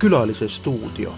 külalise stuudio.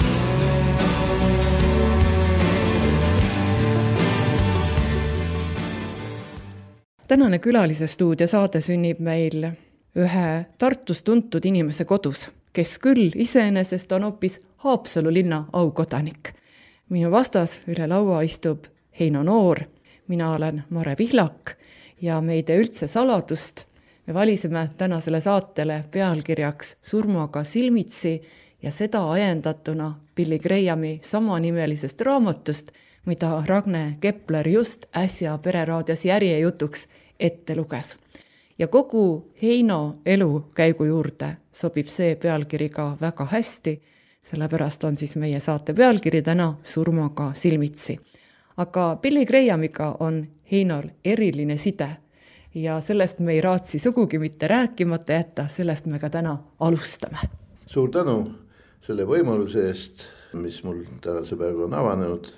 Tänane külalise stuudio saade sünnib meil ühe Tartus tuntud inimese kodus, kes küll iseenesest on hoopis Haapsalu linna aukodanik. Minu vastas üle laua istub Heino Noor, mina olen Mare Pihlak ja me ei tee üldse saladust. Me valisime tänasele saatele pealkirjaks Surmaga silmitsi ja seda ajendatuna Billy Grahami samanimelisest raamatust, mida Ragne Kepler just äsja Pereraadios järjejutuks ette luges. Ja kogu Heino elukäigu juurde sobib see pealkiri ka väga hästi, sellepärast on siis meie saate pealkiri täna Surmaga silmitsi. Aga Billy Grahamiga on Heinol eriline side ja sellest me ei raatsi sugugi mitte rääkimata jätta, sellest me ka täna alustame. Suur tänu selle võimaluse eest, mis mul tänase päeva on avanenud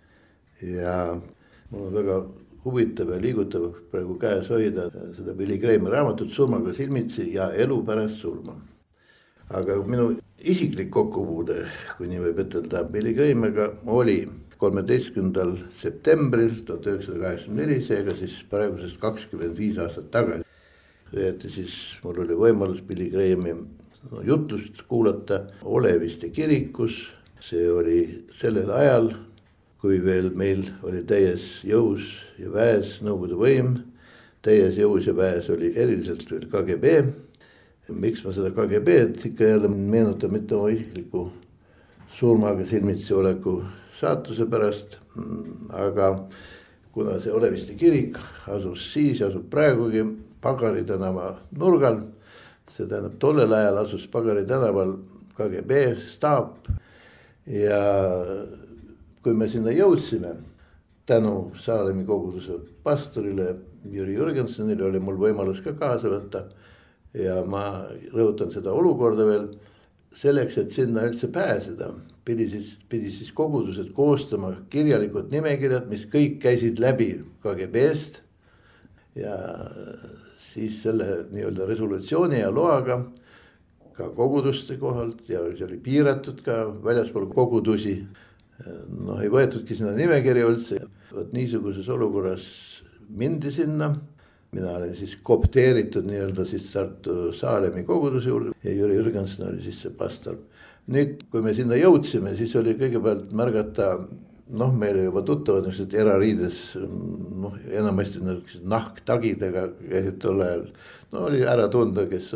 ja mul on väga huvitav ja liigutav praegu käes hoida seda Billy Grahami raamatut Surmaga silmitsi ja elu pärast surma. Aga minu isiklik kokkupuude, kui nii võib ütelda, Billy Grahamiga oli 13. septembril 1984, seega siis praegusest 25 aastat tagasi. Siis mul oli võimalus Billy Grahami jutlust kuulata Oleviste kirikus. See oli sellel ajal, kui veel meil oli täies jõus ja väes Nõukogude võim. Täies jõus ja väes oli eriliselt veel KGB. Miks ma seda KGB-d ikka jälle meenutan mitte oma isikliku surmaga silmitsi oleku saatuse pärast, aga kuna see Oleviste kirik asus siis ja asub praegugi Pagari tänava nurgal, see tähendab tollel ajal asus Pagari tänaval KGB staap ja kui me sinna jõudsime, tänu Saalemi koguduse pastorile Jüri Jürgensonile oli mul võimalus ka kaasa võtta ja ma rõhutan seda olukorda veel, selleks, et sinna üldse pääseda, pidi siis kogudused koostama kirjalikud nimekirjad, mis kõik käisid läbi KGB-st ja siis selle nii-öelda resolutsiooni ja loaga ka koguduste kohalt ja see oli piiratud ka väljaspool kogudusi. Ei võetudki sinna nimekirja üldse. Niisuguses olukorras mindi sinna. Mina olen siis kopteeritud nii-öelda siis Tartu Saalemi koguduse juurde ja Jüri Jürgenson oli siis see pastor. Nüüd, kui me sinna jõudsime, siis oli kõigepealt märgata, meile juba tuttavad erariides, enamasti nahktagidega käisid tol ajal. Oli ära tunda, kes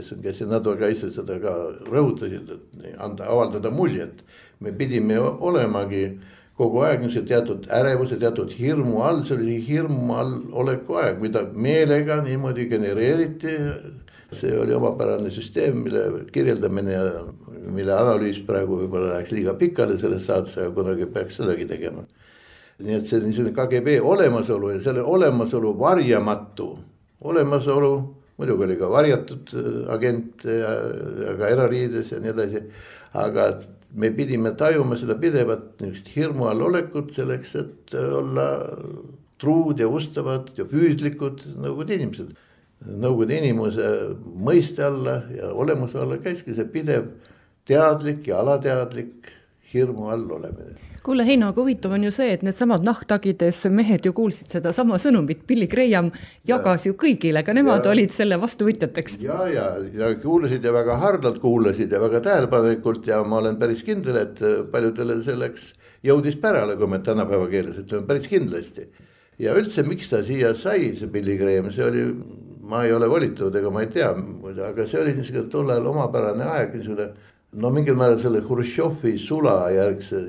nad väga ise seda ka rõhutasid, et avaldada muljet. Me pidime olemagi kogu aeg teatud ärevuse, teatud hirmu all, see oli hirmu all oleku aeg, mida meelega niimoodi genereeriti. See oli omapärane süsteem, mille kirjeldamine ja mille analüüs praegu võib-olla läheks liiga pikale selles saates, aga kunagi peaks sedagi tegema. Nii et see niisugune KGB olemasolu ja selle olemasolu varjamatu olemasolu, muidugi oli ka varjatud agent ja ka erariides ja nii edasi, aga me pidime tajuma seda pidevat hirmu all olekut selleks, et olla truud ja ustavad ja füüslikud nõukogude inimesed. Nõukogude inimuse mõiste alla ja olemuse alla käiski see pidev teadlik ja alateadlik hirmu all olemine. Kuule Heino, aga huvitav on ju see, et need samad nahktagides mehed ju kuulsid seda sama sõnumit. Billy Graham jagas ju kõigile, aga nemad olid selle vastuvõtjateks. Ja kuulasid ja väga hardalt kuulasid ja väga tähelepanelikult ja ma olen päris kindel, et paljudele selleks jõudis pärale, kui me tänapäeva keeles ütleme päris kindlasti. Ja üldse, miks ta siia sai, see Billy Graham, see oli, ma ei ole volitatud ega ma ei tea, aga see oli niisugune tollal omapärane aeg, mingil määral selle Hruštšovi sula järgse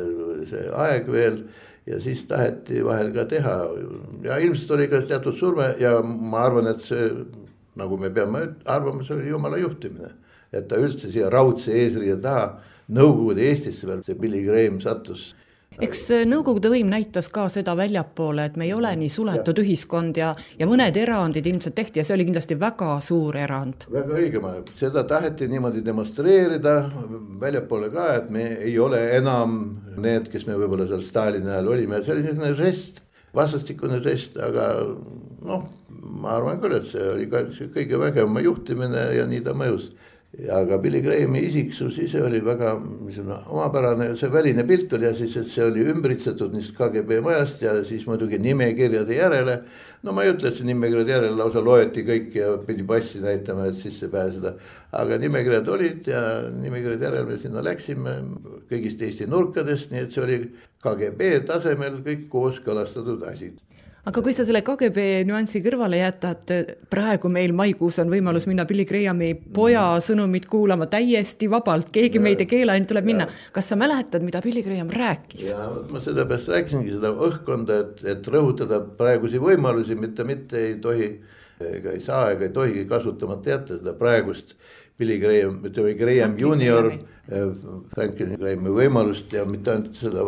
see aeg veel ja siis taheti vahel ka teha ja ilmselt oli ka teatud surme ja ma arvan, et see, nagu me peame arvama, see oli Jumala juhtimine, et ta üldse siia raudse eesriie taha Nõukogude Eestisse veel see Billy Graham sattus. Eks Nõukogude võim näitas ka seda väljapoole, et me ei ole nii suletud ühiskond ja mõned erandid ilmselt tehti ja see oli kindlasti väga suur erand. Väga õige, seda taheti niimoodi demonstreerida väljapoole ka, et me ei ole enam need, kes me võib-olla seal Stalini ajal olime. See oli selline žest, vastastikune žest, aga ma arvan küll, et see oli kõige vägevama juhtimine ja nii ta mõjus. aga Billy Grahami isiksus ise oli väga omapärane, see väline pilt oli ja siis, et see oli ümbritsetud niisugust KGB majast ja siis muidugi nimekirjade järele. No ma ei ütle, et see nimekirjade järele lausa loeti kõik ja pidi passi näitama, et sisse pääseda. Aga nimekirjad olid ja nimekirjade järele me sinna läksime kõigist Eesti nurkadest, nii et see oli KGB tasemel kõik kooskõlastatud asid. Aga kui sa selle KGB nüansi kõrvale jätad, praegu meil maikuus on võimalus minna Billy Grahami poja sõnumit kuulama täiesti vabalt, keegi meid ei keela, ainult tuleb minna. Kas sa mäletad, mida Billy Graham rääkis? Ja ma seda pärast rääkisingi seda õhkkonda, et rõhutada praegusi võimalusi, mitte ei tohi, ega ei saa, ega ei tohigi kasutamata jätta seda praegust Billy Graham, ütleme Graham junior, Franklin Grahami võimalust ja mitte ainult seda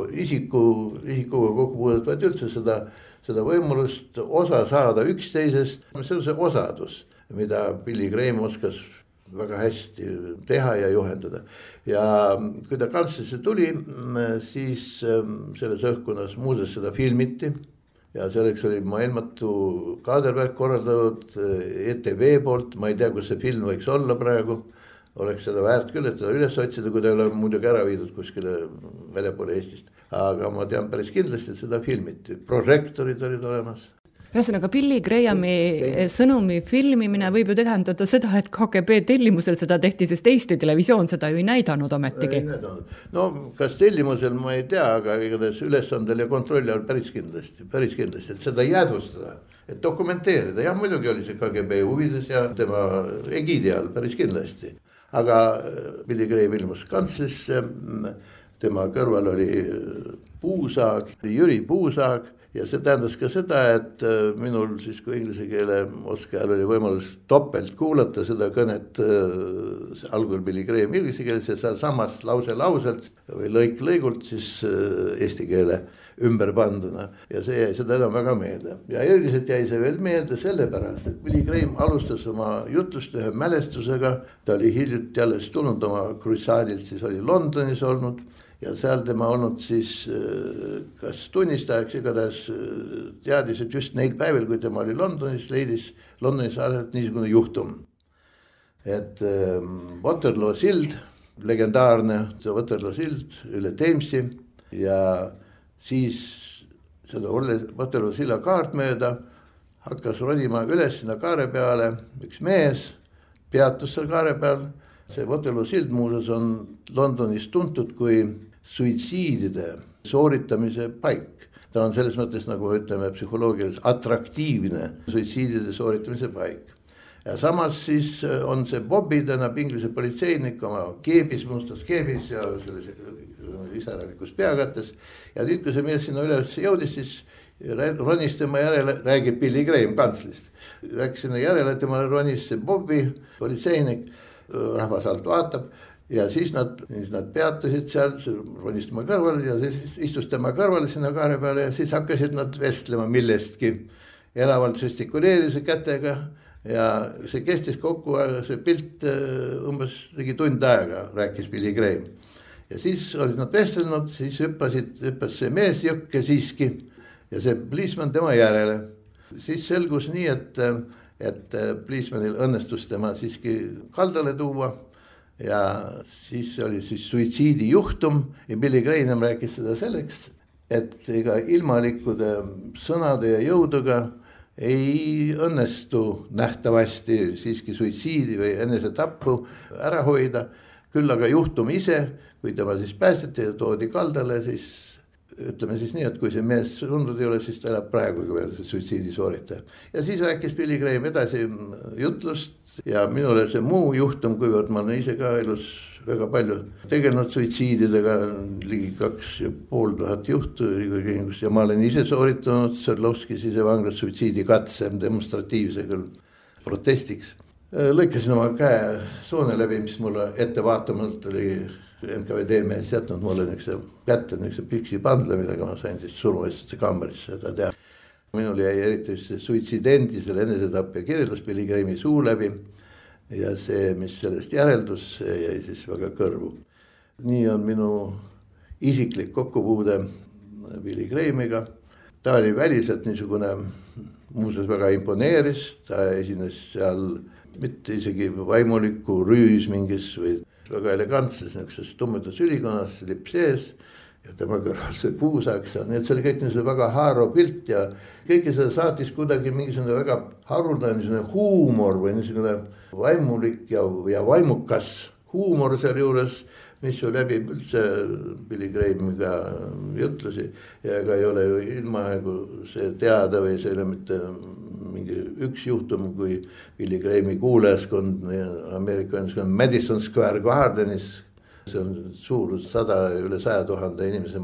isikuga kokkupuudet, vaid üldse seda võimalust osa saada üksteisest. See on see osadus, mida Billy Graham oskas väga hästi teha ja juhendada. Ja kui ta kantslisse tuli, siis selles õhkkonnas muuseas seda filmiti ja selleks oli maailmatu kaadervärk korraldatud ETV poolt. Ma ei tea, kus see film võiks olla praegu. Oleks seda väärt küll, et seda üles otsida, kui ta ei ole muidugi ära viidud kuskile väljapoole Eestist. Aga ma tean päris kindlasti, et seda filmiti. Prožektorid olid olemas. Ühesõnaga, Billy Grahami sõnumi filmimine võib ju tähendada seda, et KGB tellimusel seda tehti, sest Eesti televisioon seda ju ei näidanud ometigi. No kas tellimusel ma ei tea, aga igatahes ülesandel ja kontrolli all päris kindlasti, et seda jäädvustada, et dokumenteerida. Ja muidugi oli see KGB huvides ja tema egiidi all päris kindlasti. Aga Billy Graham ilmus kantslisse, tema kõrval oli Puusaag, Jüri Puusaag ja see tähendas ka seda, et minul siis kui inglise keele oskajal oli võimalus topelt kuulata seda kõnet algul Billy Graham inglise keeles ja seal samas lauselt või lõigult siis eesti keele ümber panduna ja see jäi seda enam väga meelde. Ja eriliselt jäi see veel meelde sellepärast, et Billy Graham alustas oma jutlust ühe mälestusega. Ta oli hiljuti alles tulnud oma kruisaadilt, siis oli Londonis olnud ja seal tema olnud siis kas tunnistajaks, igatahes teadis, et just neil päevil, kui tema oli Londonis, leidis Londonis aset niisugune juhtum. Et Waterloo sild, legendaarne see Waterloo sild üle Thamesi ja siis seda Waterloo silla kaart mööda hakkas ronima üles sinna kaare peale üks mees, peatus seal kaare peal. See Waterloo sild muuseas on Londonis tuntud kui suitsiidide sooritamise paik. Ta on selles mõttes, nagu ütleme psühholoogiliselt, atraktiivne suitsiidide sooritamise paik. Ja samas siis on see Bobby, tähendab inglise politseinik oma keebis, mustas keebis ja selles iseäralikus peakattes. Ja nüüd, kui see mees sinna üles jõudis, siis ronis tema järele, räägib Billy Graham kantslist. Rääkis sinna järele, tema ronis see Bobby, politseinik, rahvas alt vaatab ja siis nad peatusid seal, ronis tema kõrval ja siis istus tema kõrval sinna kaare peale ja siis hakkasid nad vestlema millestki. Elavalt süstikuleeris kätega ja see kestis kokku, see pilt umbes tegi tund aega, rääkis Billy Graham. Ja siis olid nad vestelnud, siis hüppas see mees jõkke siiski ja see policeman tema järele. Siis selgus nii, et policemanil õnnestus tema siiski kaldale tuua ja siis oli siis suitsiidi juhtum ja Billy Graham rääkis seda selleks, et ega ilmalikude sõnade ja jõuduga ei õnnestu nähtavasti siiski suitsiidi või enesetappu ära hoida, küll aga juhtum ise, kui tema siis päästeti ja toodi kaldale, siis ütleme siis nii, et kui see mees surnud ei ole, siis ta elab praegu veel see suitsiidi sooritaja. Ja siis rääkis Billy Graham edasi jutlust ja minule see muu juhtum, kuivõrd ma olen ise ka elus väga palju tegelenud suitsiididega, ligi 2500 juhtu ja ma olen ise sooritanud Sõrlovski sisevanglas suitsiidikatse demonstratiivse küll protestiks. Lõikasin oma käe soone läbi, mis mulle ettevaatamalt oli NKVD mees jätnud mulle kätte püksi pandle, millega ma sain siis surmaistuse kambrisse seda teha. Minul jäi eriti suitsidendi, selle enesetapja kirjeldus Billy Grahami suu läbi ja see, mis sellest järeldus, jäi siis väga kõrvu. Nii on minu isiklik kokkupuude Billy Grahamiga. Ta oli väliselt niisugune, muuseas väga imponeeris, ta esines seal mitte isegi vaimuliku rüüs mingis või väga elegantses niisuguses tummedas ülikonas, lips ees ja tema kõrval see puusaks. Nii et see oli kõik niisugune väga haarav pilt ja kõike seda saatis kuidagi mingisugune väga haruldane niisugune huumor või niisugune vaimulik ja vaimukas huumor seal juures, mis ju läbib üldse Billy Grahamiga jutlusi ja ega ei ole ju ilmaaegu see teada või see ei ole mitte mingi üks juhtum, kui Billy Grahami kuulajaskond Ameerika Madison Square Gardenis, see on suur üle 100 000 inimese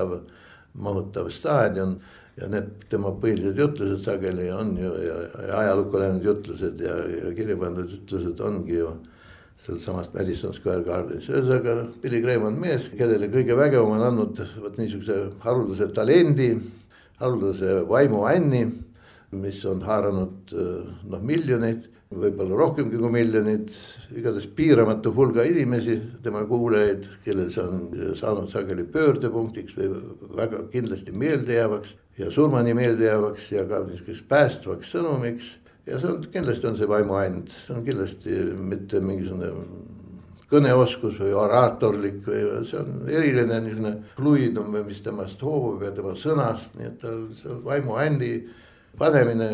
mahutav staadion ja need tema põhilised jutlused sageli on ju ja ajalukku läinud jutlused ja kirja pandud jutlused ongi ju samast Madison Square Gardenis. Ühesõnaga Billy Graham on mees, kellele kõige vägevam on andnud niisuguse haruldase talendi, haruldase vaimuänni, mis on haaranud miljoneid, võib-olla rohkemgi kui miljonid, igatahes piiramatu hulga inimesi, tema kuulajaid, kellel see on saanud sageli pöördepunktiks või väga kindlasti meeldejäävaks ja surmani meeldejäävaks ja ka niisuguseks päästvaks sõnumiks. Ja kindlasti on see vaimuänd, see on kindlasti mitte mingisugune kõneoskus või oraatorlik või see on eriline niisugune fluidum või mis temast hoovab ja tema sõnast, nii et see on vaimuändi panemine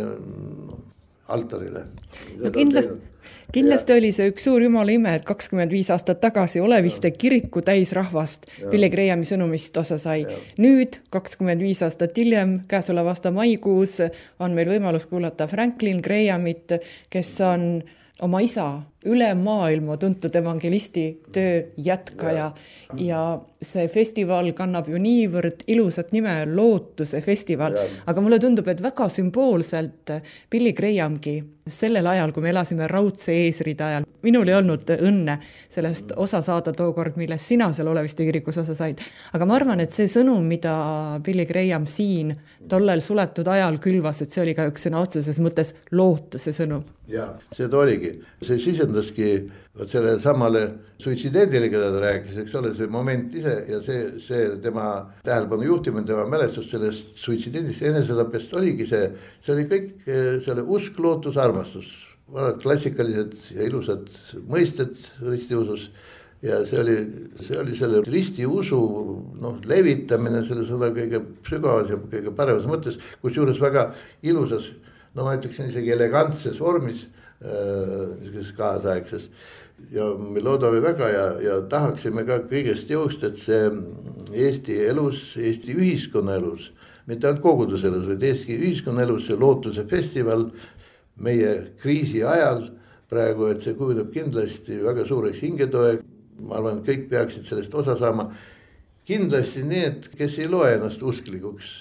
altarile. No kindlasti oli see üks suur jumala ime, et 25 aastat tagasi Oleviste kiriku täis rahvast Billy Grahami sõnumist osa sai. Nüüd, 25 aastat hiljem, käesoleva aasta maikuus, on meil võimalus kuulata Franklin Grahamit, kes on oma isa üle maailma tuntud evangelisti töö jätkaja ja see festival kannab ju niivõrd ilusat nime Lootuse festival, aga mulle tundub, et väga sümboolselt Billy Grahamgi sellel ajal, kui me elasime raudse eesride ajal, minul ei olnud õnne sellest osa saada tookord, millest sina seal Oleviste kirikus osa said, aga ma arvan, et see sõnum, mida Billy Graham siin tollel suletud ajal külvas, et see oli ka üks sõna otseses mõttes lootuse sõnum. Ja, see ta oligi. See sisendaski selle samale suitsidendile, keda ta rääkis, eks ole, see moment ise ja see tema tähelepanu juhtimine, tema mälestus sellest suitsidendist enesetapest oligi see oli kõik selle usk, lootus, armastus, klassikalised ja ilusad mõisted ristiusus ja see oli selle ristiusu levitamine selle sõna kõige sügavas ja kõige paremas mõttes, kus juures väga ilusas, ma ütleksin isegi elegantses vormis, niisuguses kaasaegses ja me loodame väga ja tahaksime ka kõigest jõust, et see Eesti elus, Eesti ühiskonna elus, mitte ainult koguduse elus, vaid Eesti ühiskonna elus see lootuse festival meie kriisi ajal praegu, et see kujuneb kindlasti väga suureks hingetoe. Ma arvan, et kõik peaksid sellest osa saama. Kindlasti need, kes ei loe ennast usklikuks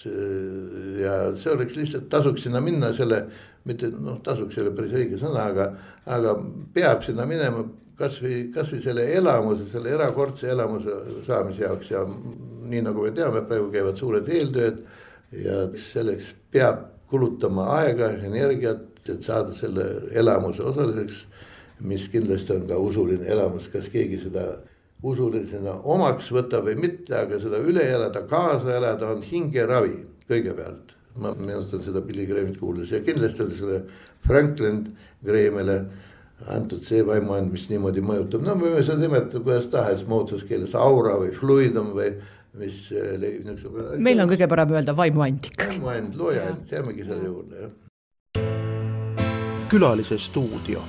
ja see oleks lihtsalt tasuks sinna minna selle, mitte tasuks selle päris õige sõna, aga peab sinna minema kas või selle elamuse, selle erakordse elamuse saamise jaoks ja nii nagu me teame, praegu käivad suured eeltööd ja selleks peab kulutama aega, energiat, et saada selle elamuse osaliseks, mis kindlasti on ka usuline elamus, kas keegi seda usulisena omaks võtta või mitte, aga seda üle elada, kaasa elada on hingeravi kõigepealt. Ma meenutan seda Billy Grahamit kuuldes ja kindlasti on selle Franklin Grahamile antud see vaimuänd, mis niimoodi mõjutab. Me võime seda nimetada, kuidas tahes moodsas keeles aura või fluidum või mis levib. Meil on kõige parem öelda vaimuänd. Vaimuänd, loojaänd, jäämegi selle juurde. Külalise stuudio.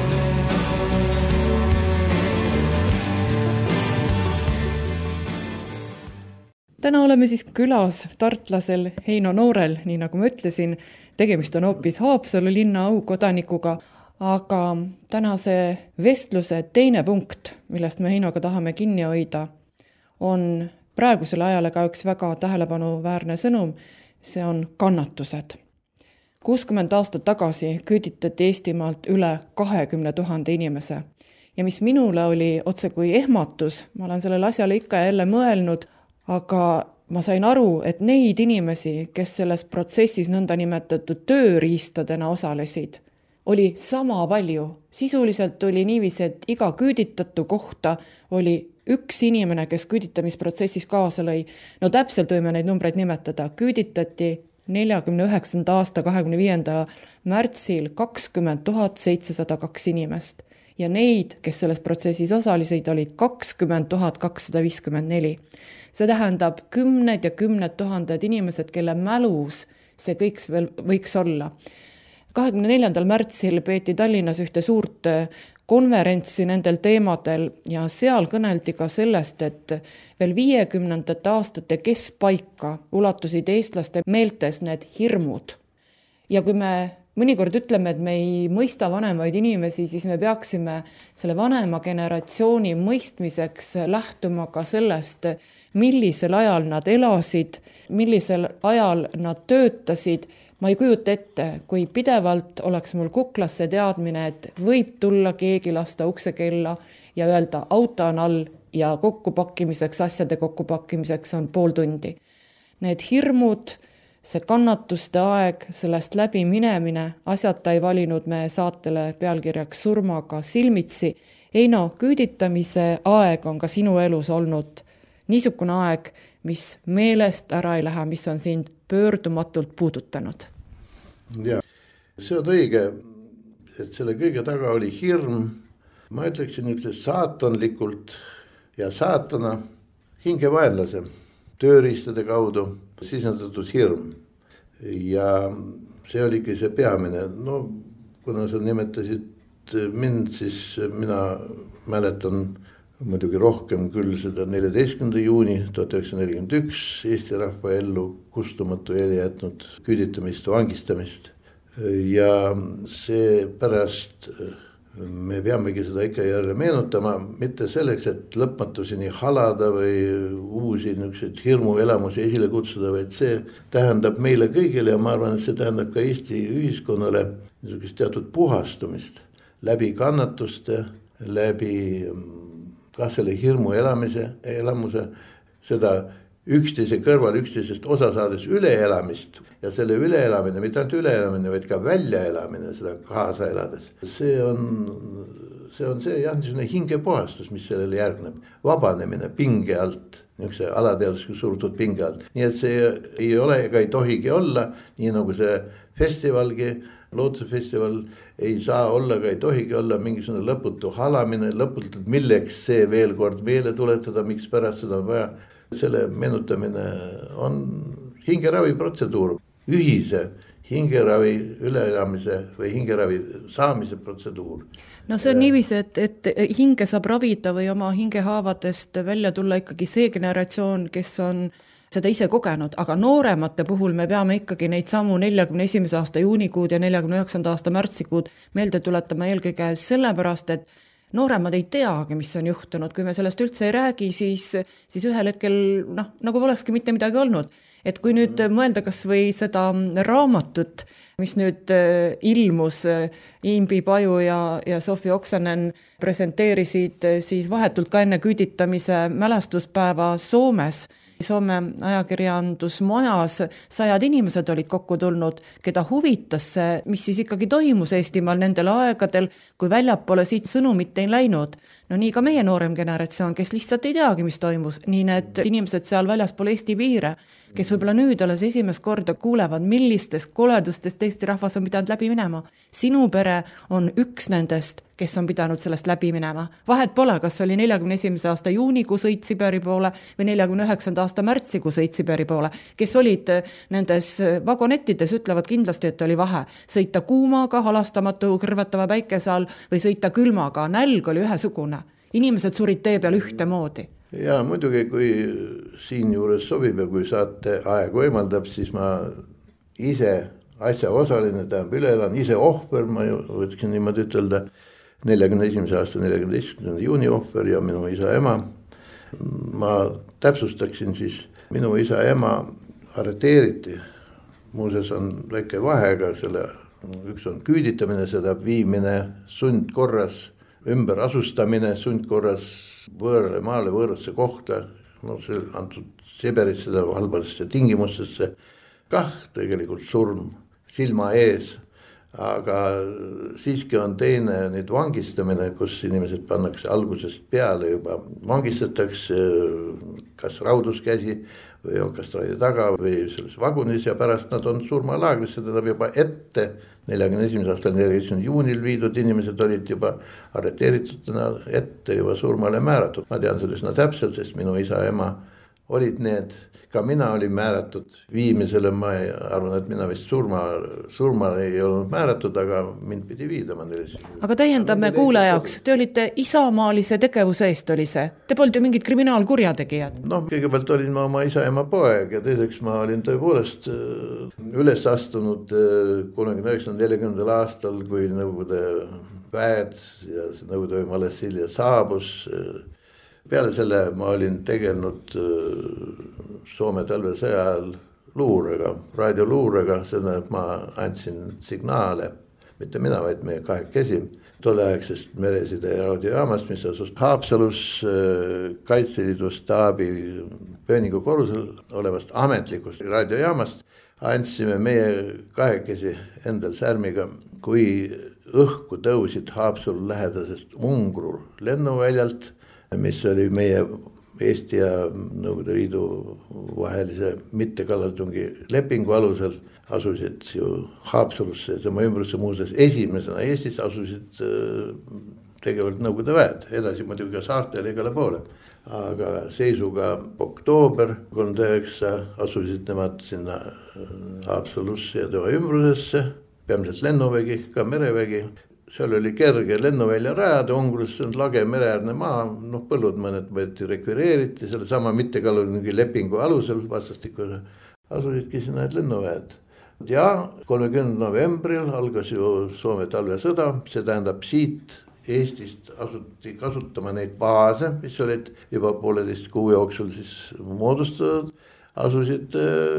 Täna oleme siis külas tartlasel Heino Noorel, nii nagu ma ütlesin, tegemist on hoopis Haapsalu linna aukodanikuga, aga tänase vestluse teine punkt, millest me Heinoga tahame kinni hoida, on praegusele ajale ka üks väga tähelepanuväärne sõnum, see on kannatused. 60 aastat tagasi küüditati Eestimaalt üle 20 000 inimese ja mis minule oli otse kui ehmatus, ma olen sellele asjale ikka ja jälle mõelnud, aga ma sain aru, et neid inimesi, kes selles protsessis nõnda nimetatud tööriistadena osalesid, oli sama palju. Sisuliselt oli niiviisi, et iga küüditatu kohta oli üks inimene, kes küüditamisprotsessis kaasa lõi. No täpselt võime neid numbreid nimetada. Küüditati 1949. aasta 25. märtsil 20 702 inimest ja neid, kes selles protsessis osalisid, olid 20 254. See tähendab kümned ja kümned tuhanded inimesed, kelle mälus see kõik veel võiks olla. 24. märtsil peeti Tallinnas ühte suurt konverentsi nendel teemadel ja seal kõneldi ka sellest, et veel 50. aastate keskpaika ulatusid eestlaste meeltes need hirmud. Ja kui me mõnikord ütleme, et me ei mõista vanemaid inimesi, siis me peaksime selle vanema generatsiooni mõistmiseks lähtuma ka sellest, millisel ajal nad elasid, millisel ajal nad töötasid. Ma ei kujuta ette, kui pidevalt oleks mul kuklas see teadmine, et võib tulla keegi lasta uksekella ja öelda auto on all ja kokkupakkimiseks, asjade kokkupakkimiseks on pool tundi. Need hirmud, see kannatuste aeg, sellest läbi minemine, asjata ei valinud me saatele pealkirjaks surmaga silmitsi. Eino, küüditamise aeg on ka sinu elus olnud niisugune aeg, mis meelest ära ei lähe, mis on sind pöördumatult puudutanud. Ja, see on õige, et selle kõige taga oli hirm. Ma ütleksin niisugusest saatanlikult ja saatana hingevaenlase tööriistade kaudu sisendatud hirm. Ja see oligi see peamine. No, kuna sa nimetasid mind, siis mina mäletan muidugi rohkem küll seda 14. juuni 1941 Eesti rahva ellu kustumatu jälje jätnud küüditamist, vangistamist. Ja seepärast me peamegi seda ikka jälle meenutama, mitte selleks, et lõpmatuseni halada või uusi niisuguseid hirmuelamusi esile kutsuda, vaid see tähendab meile kõigile ja ma arvan, et see tähendab ka Eesti ühiskonnale niisugust teatud puhastumist läbi kannatuste, läbi ka selle hirmu elamuse, seda üksteise kõrval üksteisest osa saades üleelamist ja selle üleelamine, mitte ainult üleelamine, vaid ka väljaelamine, seda kaasa elades. See on jah, niisugune hingepuhastus, mis sellele järgneb. Vabanemine pinge alt, niisuguse alateaduslikult surutud pinge alt. Nii et see ei ole ega ei tohigi olla, nii nagu see festivalgi, lootusfestival ei saa olla, ega ei tohigi olla mingisugune lõputu halamine, lõputult milleks see veel kord meele tuletada, miks pärast seda on vaja. Selle meenutamine on hingeravi protseduur, ühise hingeravi üleelamise või hingeravi saamise protseduur. No see on niiviisi, et hinge saab ravida või oma hingehaavadest välja tulla ikkagi see generatsioon, kes on seda ise kogenud, aga nooremate puhul me peame ikkagi neid samu 41. aasta juunikuud ja 49. aasta märtsikuud meelde tuletama eelkõige sellepärast, et nooremad ei teagi, mis on juhtunud. Kui me sellest üldse ei räägi, siis ühel hetkel nagu olekski mitte midagi olnud. Et kui nüüd mõelda kas või seda raamatut, mis nüüd ilmus, Imbi Paju ja Sofi Oksanen presenteerisid siis vahetult ka enne küüditamise mälestuspäeva Soomes. Soome ajakirjandusmajas 100 inimesed olid kokku tulnud, keda huvitas see, mis siis ikkagi toimus Eestimaal nendel aegadel, kui väljapoole siit sõnumit ei läinud. No nii ka meie noorem generatsioon, kes lihtsalt ei teagi, mis toimus, nii need inimesed seal väljaspool Eesti piire, kes võib-olla nüüd alles esimest korda kuulevad, millistest koledustest Eesti rahvas on pidanud läbi minema. Sinu pere on üks nendest, kes on pidanud sellest läbi minema. Vahet pole, kas oli 41. aasta juunikuu sõit Siberi poole või 49. aasta märtsikuu sõit Siberi poole. Kes olid nendes vagonettides, ütlevad kindlasti, et oli vahe. Sõita kuumaga, halastamatu kõrvetava päikese all või sõita külmaga. Nälg oli ühesugune. Inimesed surid tee peal ühtemoodi. Ja muidugi, kui siin juures sobib ja kui saate aeg võimaldab, siis ma ise asja osaline, tähendab üleelan, ise ohver, ma võtsin niimoodi ütelda, 41. aasta 14. juuni ohver ja minu isa ema. Ma täpsustaksin siis, minu isa ema arreteeriti. Muuseas on väike vahega, üks on küüditamine, seda viimine sundkorras, ümber asustamine sundkorras võõrale maale, võõrasse kohta, see antud Siberisse, seda halbadesse tingimustesse, kah tegelikult surm silma ees, aga siiski on teine nüüd vangistamine, kus inimesed pannakse algusest peale juba, vangistatakse kas rauduskäsi või okastraadi taga või selles vagunis ja pärast nad on surmalaagris, seda tähendab juba ette 41. aastal 14. juunil viidud inimesed olid juba arreteeritutena ette juba surmale määratud. Ma tean seda üsna täpselt, sest minu isa ja ema olid need, ka mina olin määratud viimisele, ma arvan, et mina vist surmale ei olnud määratud, aga mind pidi viidama. Aga täiendame kuulajaks, te olite isamaalise tegevuse eest oli see, te polnud ju mingid kriminaalkurjategijad. Kõigepealt olin ma oma isa ja ema poeg ja teiseks ma olin tõepoolest üles astunud 39-40 aastal, kui Nõukogude väed ja Nõukogude võim alles hilja saabus. Peale selle ma olin tegelenud Soome talvesõja ajal luurega, raadioluurega, seda ma andsin signaale, mitte mina, vaid meie kahekesi, tolleaegsest Mereside raadiojaamast, mis asus Haapsalus Kaitseliidu staabi Pööningu korrusel olevast ametlikust raadiojaamast, andsime meie kahekesi endal särmiga, kui õhku tõusid Haapsalu lähedasest Ungru lennuväljalt, mis oli meie Eesti ja Nõukogude Liidu vahelise mittekallaletungi lepingu alusel, asusid ju Haapsalusse, tema ümbrusse muuseas esimesena Eestis asusid tegevalt Nõukogude väed, edasi muidugi ka saartele igale poole. Aga seisuga oktoober 39 asusid nemad sinna Haapsalusse ja tema ümbrusesse, peamiselt lennuvägi, ka merevägi. Seal oli kerge lennuvälja rajada, Ungrus on lage mereäärne maa, põllud mõned võeti rekvireeriti, selle sama mittekallaletungi lepingu alusel vastastikku asusidki sinna lennuväed. Ja 30. novembril algas ju Soome talvesõda, see tähendab siit Eestist asuti kasutama neid baase, mis olid juba 1,5 kuu jooksul siis moodustatud, asusid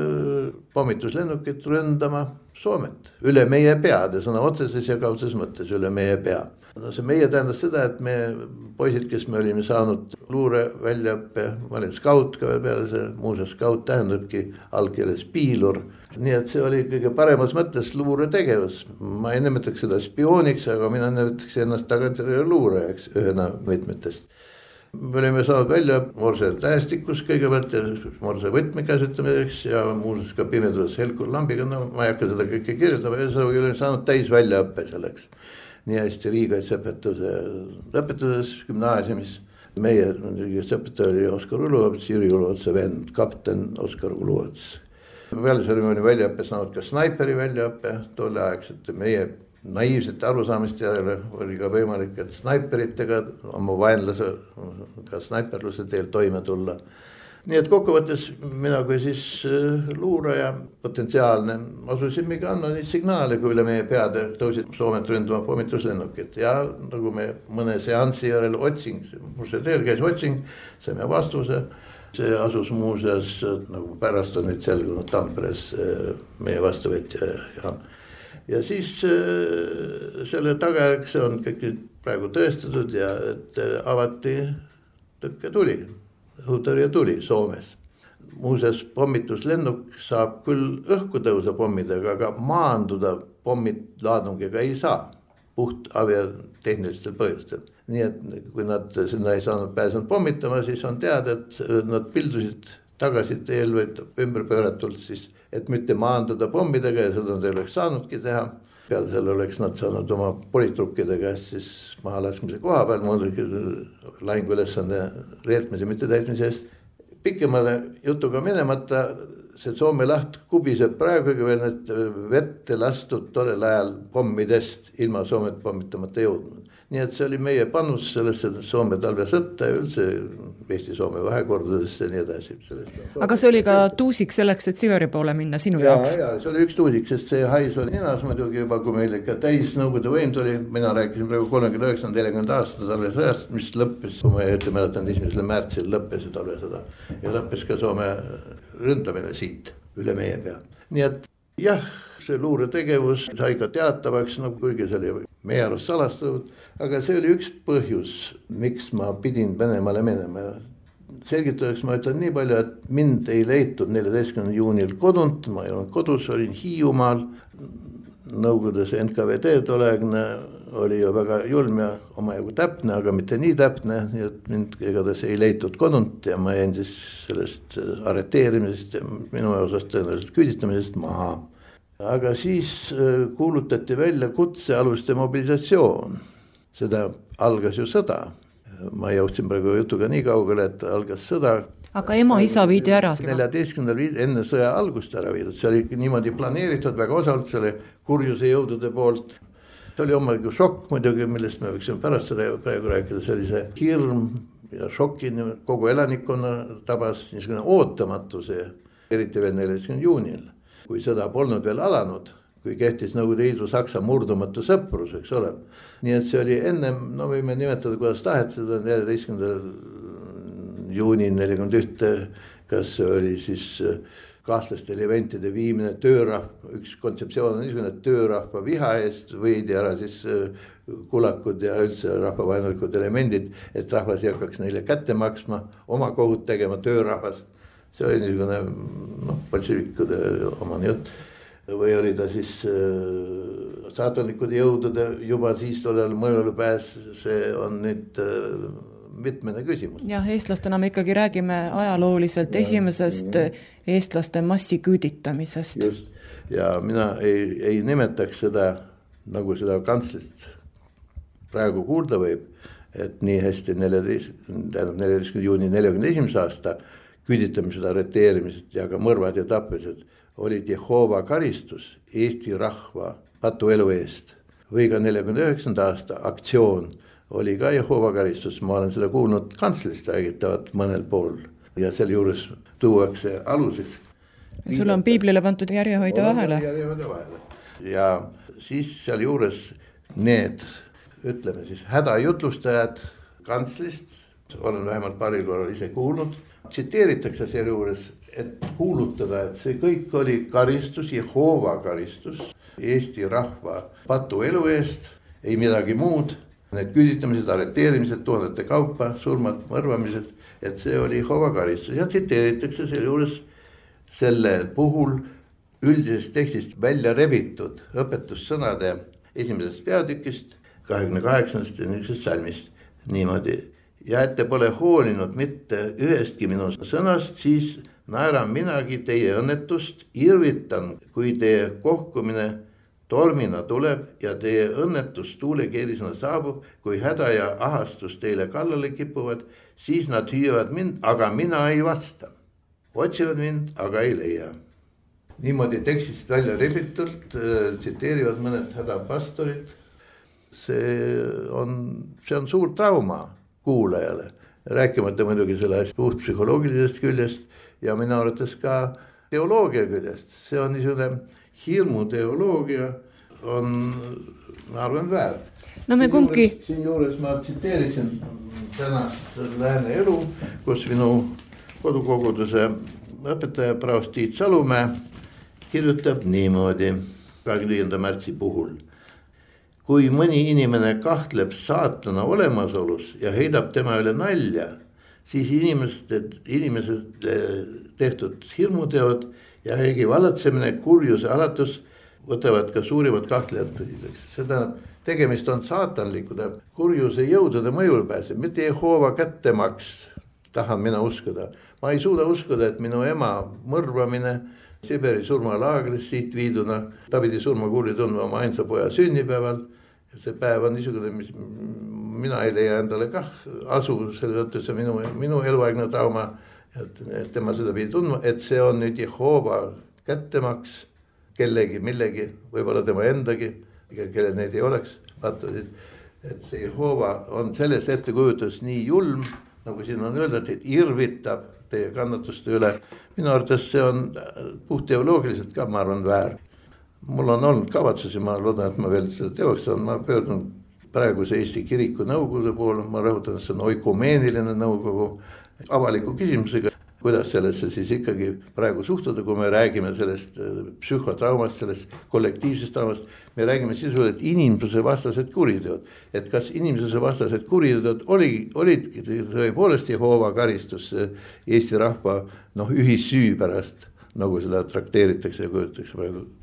pommituslennukid ründama Soomet üle meie peade, sõna otseses ja kaudses mõttes üle meie pea. See meie tähendas seda, et me poisid, kes me olime saanud luure väljaõppe, ma olin skaut ka peale see, muuseas skaut tähendabki allkeeles piilur. Nii et see oli kõige paremas mõttes luuretegevus. Ma ei nimetaks seda spiooniks, aga mina nimetaks ennast tagantjärele luurajaks ühena mitmetest. Me olime saanud välja Morse tähestikus kõigepealt ja Morse võtme käsitamiseks ja muuseas ka pimeduses Helkur lambiga, ma ei hakka seda kõike kirjeldama, ja seda olime saanud täis väljaõppe selleks. Nii hästi riigikaitseõpetuse lõpetuses gümnaasiumis. Meie riigikaitseõpetaja oli Oskar Uluots, Jüri Uluotsa vend, kapten Oskar Uluots. Peale selle me olime väljaõppe saanud ka snaiperi väljaõppe, tolleaegsete meie naiivsete arusaamist järele oli ka võimalik, et snaiperitega oma vaenlase ka snaiperluse teel toime tulla. Nii et kokkuvõttes mina kui siis luuraja potentsiaalne asusimegi andma neid signaale, kui üle meie peade tõusid Soomet ründuma pommituslennukid. Ja nagu me mõne seansi järel otsing, see teel käis otsing, saime vastuse. See asus muuseas, nagu pärast on nüüd selgunud Tamperes meie vastuvõtja ja siis selle tagajärg, see on kõik praegu tõestatud ja et avati tõkketuli, õhutõrjetuli Soomes. Muuseas pommituslennuk saab küll õhku tõusa pommidega, aga maanduda pommid laadungiga ei saa, puht aviatehnilistel põhjustel. Nii et kui nad sinna ei saanud pääsenud pommitama, siis on teada, et nad pildusid tagasi teel või ümber pööratult siis, et mitte maanduda pommidega ja seda nad ei oleks saanudki teha. Peale selle oleks nad saanud oma politrukkide käest siis maha laskmise koha peal, muidugi lahinguülesande reetmise mitte täitmise eest. Pikemale jutuga minemata, see Soome laht kubiseb praegugi veel need vette lastud tollel ajal pommidest ilma Soomet pommitamata jõudnud. Nii et see oli meie panus sellesse Soome talvesõtta ja üldse Eesti-Soome vahekordadesse ja nii edasi. Aga see oli ka tuusik selleks, et Siveri poole minna sinu jaoks? Ja, see oli üks tuusik, sest see hais oli ninas muidugi juba, kui meil ikka täis Nõukogude võim tuli. Mina rääkisin praegu 39-40 aastat talvesõjast, mis lõppes, kui ma ei mäletan, 1. märtsil lõppes talvesõda ja lõppes ka Soome ründamine siit üle meie pea. Nii et jah, see luuretegevus sai ka teatavaks, kuigi see oli meie arust salastatud, aga see oli üks põhjus, miks ma pidin Venemaale minema. Selgituseks ma ütlen nii palju, et mind ei leitud 14. juunil kodunt, ma ei olnud kodus, olin Hiiumaal. Nõukogudes NKVD tolleaegne oli ju väga julm ja omajagu täpne, aga mitte nii täpne, nii et mind igatahes ei leitud kodunt ja ma jäin siis sellest arreteerimisest ja minu osast tõenäoliselt küüditamisest maha. Aga siis kuulutati välja kutsealuste mobilisatsioon. Seda algas ju sõda. Ma jõudsin praegu jutuga nii kaugele, et algas sõda. Aga ema-isa viidi ära. 14. enne sõja algust ära viidud. See oli niimoodi planeeritud väga osalt selle kurjuse jõudude poolt. See oli omaga šokk muidugi, millest me võiksime pärast praegu rääkida. See oli see hirm ja šokkin kogu elanikkonna tabas niisugune ootamatuse, eriti veel 14. juunil. Kui sõda polnud veel alanud, kui kehtis Nõukogude Liidu Saksa murdumatu sõprus, eks ole. Nii et see oli ennem, no võime nimetada, kuidas tahet seda 14. juuni 41, kas see oli siis kahtlaste elementide viimine töörahva, üks kontseptsioon on niisugune, et töörahva viha eest võidi ära siis kulakud ja üldse rahvavaenulikud elemendid, et rahvas ei hakkaks neile kätte maksma, oma kohut tegema töörahvas. See oli niisugune bolševikude omane jutt. Või oli ta siis saatanlikud jõudude juba siis tollel mõjule pääs, see on nüüd mitmene küsimus. Jah, eestlastena me ikkagi räägime ajalooliselt esimesest eestlaste massiküüditamisest. Just, ja mina ei nimetaks seda, nagu seda kantslist praegu kuulda võib, et nii hästi 14. juuni 41. aasta küüditamised, arreteerimised ja ka mõrvad ja tapmised olid Jehova karistus Eesti rahva patuelu eest. Või ka 49. aasta aktsioon oli ka Jehova karistus, ma olen seda kuulnud kantslist räägitavat mõnel pool ja selle juures tuuakse aluseks. Sul on piiblile pandud järjehoida vahele. Ja siis seal juures need, ütleme siis, hädajutlustajad kantslist, olen vähemalt paaril korral ise kuulnud, tsiteeritakse selle juures, et kuulutada, et see kõik oli karistus, Jehova karistus Eesti rahva patuelu eest, ei midagi muud. Need küüditamised, arreteerimised, tuhandete kaupa, surmad, mõrvamised, et see oli Jehova karistus ja tsiteeritakse selle juures selle puhul üldisest tekstist välja rebitud õpetussõnade esimesest peatükist 28. salmist niimoodi. Ja et te pole hoolinud mitte ühestki minu sõnast, siis naeran minagi teie õnnetust, irvitan, kui teie kohkumine tormina tuleb ja teie õnnetus tuulekeerisena saabub, kui häda ja ahastus teile kallale kipuvad, siis nad hüüavad mind, aga mina ei vasta. Otsivad mind, aga ei leia. Niimoodi tekstist välja rebitult tsiteerivad mõned hädapastorid. See on suur trauma kuulajale. Rääkimata muidugi selle puht psühholoogilisest küljest ja minu arvates ka teoloogia küljest. See on niisugune hirmuteoloogia on, ma arvan, väär. No me kumbki. Siin juures ma tsiteeriksin tänast Lääne elu, kus minu kodukoguduse õpetaja praost Tiit Salumäe kirjutab niimoodi 25. märtsi puhul. Kui mõni inimene kahtleb saatana olemasolus ja heidab tema üle nalja, siis inimesed tehtud hirmuteod ja vägivallatsemine, kurjuse alatus võtavad ka suurimad kahtlejad tõsiseks. Seda tegemist on saatanlikud kurjuse jõudude mõjul pääseb, mitte Jehova kättemaks, tahan mina uskuda. Ma ei suuda uskuda, et minu ema mõrvamine Siberi surmalaagris siit viiduna, ta pidi surmakuuli tundma oma ainsa poja sünnipäeval. See päev on niisugune, mis mina ei leia endale kah asu, selle tõttu see minu eluaegne trauma, et tema seda pidi tundma, et see on nüüd Jehova kättemaks kellegi, millegi, võib-olla tema endagi, kelle neid ei oleks, vaatasid, et see Jehova on selles ettekujutus nii julm, nagu siin on öeldud, et irvitab teie kannatuste üle. Minu arvates see on puht teoloogiliselt ka, ma arvan, väär. Mul on olnud kavatsusi, ma loodan, et ma veel seda teoks on, ma pöördun praeguse Eesti kiriku nõukogude poole, ma rõhutan, et see on oikumeeniline nõukogu avaliku küsimusega, kuidas sellesse siis ikkagi praegu suhtuda, kui me räägime sellest psühhotraumast, sellest kollektiivsest traumast, me räägime sisuliselt inimsuse vastased kuriteod, et kas inimsuse vastased kuriteod olidki tõepoolest Jehova karistus Eesti rahva ühissüü pärast, nagu seda trakteeritakse ja kujutatakse praegu.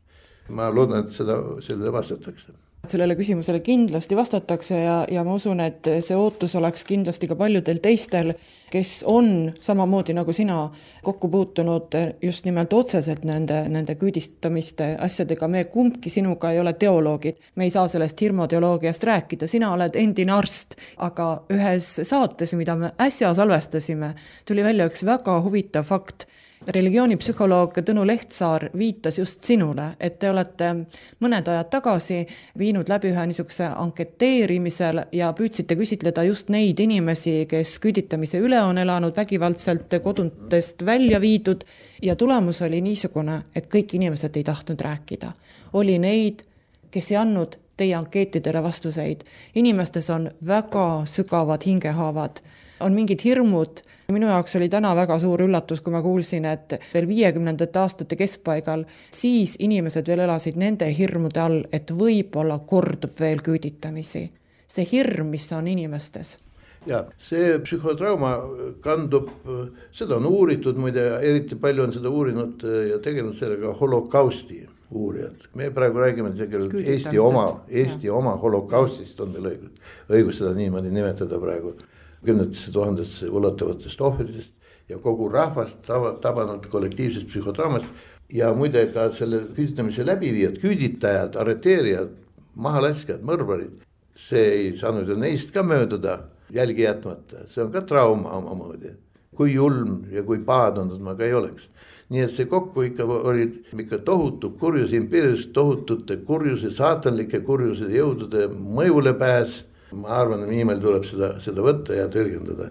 ma loodan, et sellele vastatakse. Sellele küsimusele kindlasti vastatakse ja ma usun, et see ootus oleks kindlasti ka paljudel teistel, kes on samamoodi nagu sina kokku puutunud just nimelt otseselt nende küüdistamiste asjadega. Me kumbki sinuga ei ole teoloogid, me ei saa sellest hirmuteoloogiast rääkida, sina oled endine arst, aga ühes saates, mida me äsja salvestasime, tuli välja üks väga huvitav fakt. Religioonipsühholoog Tõnu Lehtsaar viitas just sinule, et te olete mõned ajad tagasi viinud läbi ühe niisuguse anketeerimisel ja püüdsite küsitleda just neid inimesi, kes küüditamise üle on elanud, vägivaldselt kodudest välja viidud ja tulemus oli niisugune, et kõik inimesed ei tahtnud rääkida. Oli neid, kes ei andnud teie ankeetidele vastuseid. Inimestes on väga sügavad hingehaavad, on mingid hirmud. Minu jaoks oli täna väga suur üllatus, kui ma kuulsin, et veel 50. aastate keskpaigal siis inimesed veel elasid nende hirmude all, et võib-olla kordub veel küüditamisi. See hirm, mis on inimestes. Ja, see psühhotrauma kandub, seda on uuritud, muide, eriti palju on seda uurinud ja tegelenud sellega holokausti uurijad. Me praegu räägime tegelikult Eesti oma holokaustist on meil õigus seda niimoodi nimetada praegu. 10 000 ulatavatest ohvritest ja kogu rahvast tabanud kollektiivsest psühhotraumast ja muide ka selle küüditamise läbiviijad, küüditajad, arreteerijad, mahalaskjad, mõrvarid, see ei saanud ju neist ka mööduda jälgi jätmata, see on ka trauma omamoodi. Kui julm ja kui paadunud ma ka ei oleks. Nii et see kokku olid tohutu kurjus impeerius, tohutute kurjuse, saatanlike kurjuse jõudude mõjule pääs. Ma arvan, et niimoodi tuleb seda võtta ja tõlgendada.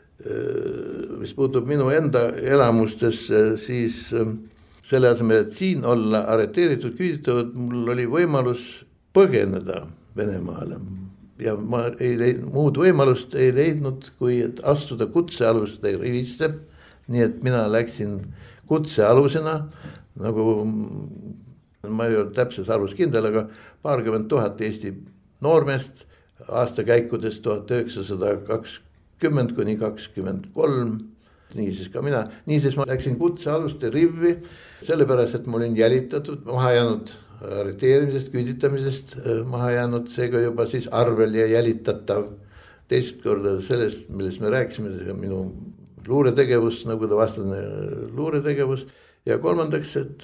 Mis puutub minu enda elamustesse, siis selle asemel, et siin olla arreteeritud, küüditatud, mul oli võimalus põgeneda Venemaale. Ja ma muud võimalust ei leidnud, kui et astuda kutsealuste rivisse. Nii et mina läksin kutsealusena, nagu ma ei ole täpselt arvus kindel, aga 40 000 Eesti noormest, aastakäikudes 1920 kuni 23, niisiis ka mina. Niisiis ma läksin kutsealuste rivvi, sellepärast, et ma olin jälitatud, maha jäänud arreteerimisest, küüditamisest, maha jäänud seega juba siis arvel ja jälitatav. Teist korda sellest, millest me rääkisime, minu luuretegevus, nagu ta vastane luuretegevus. Ja kolmandaks, et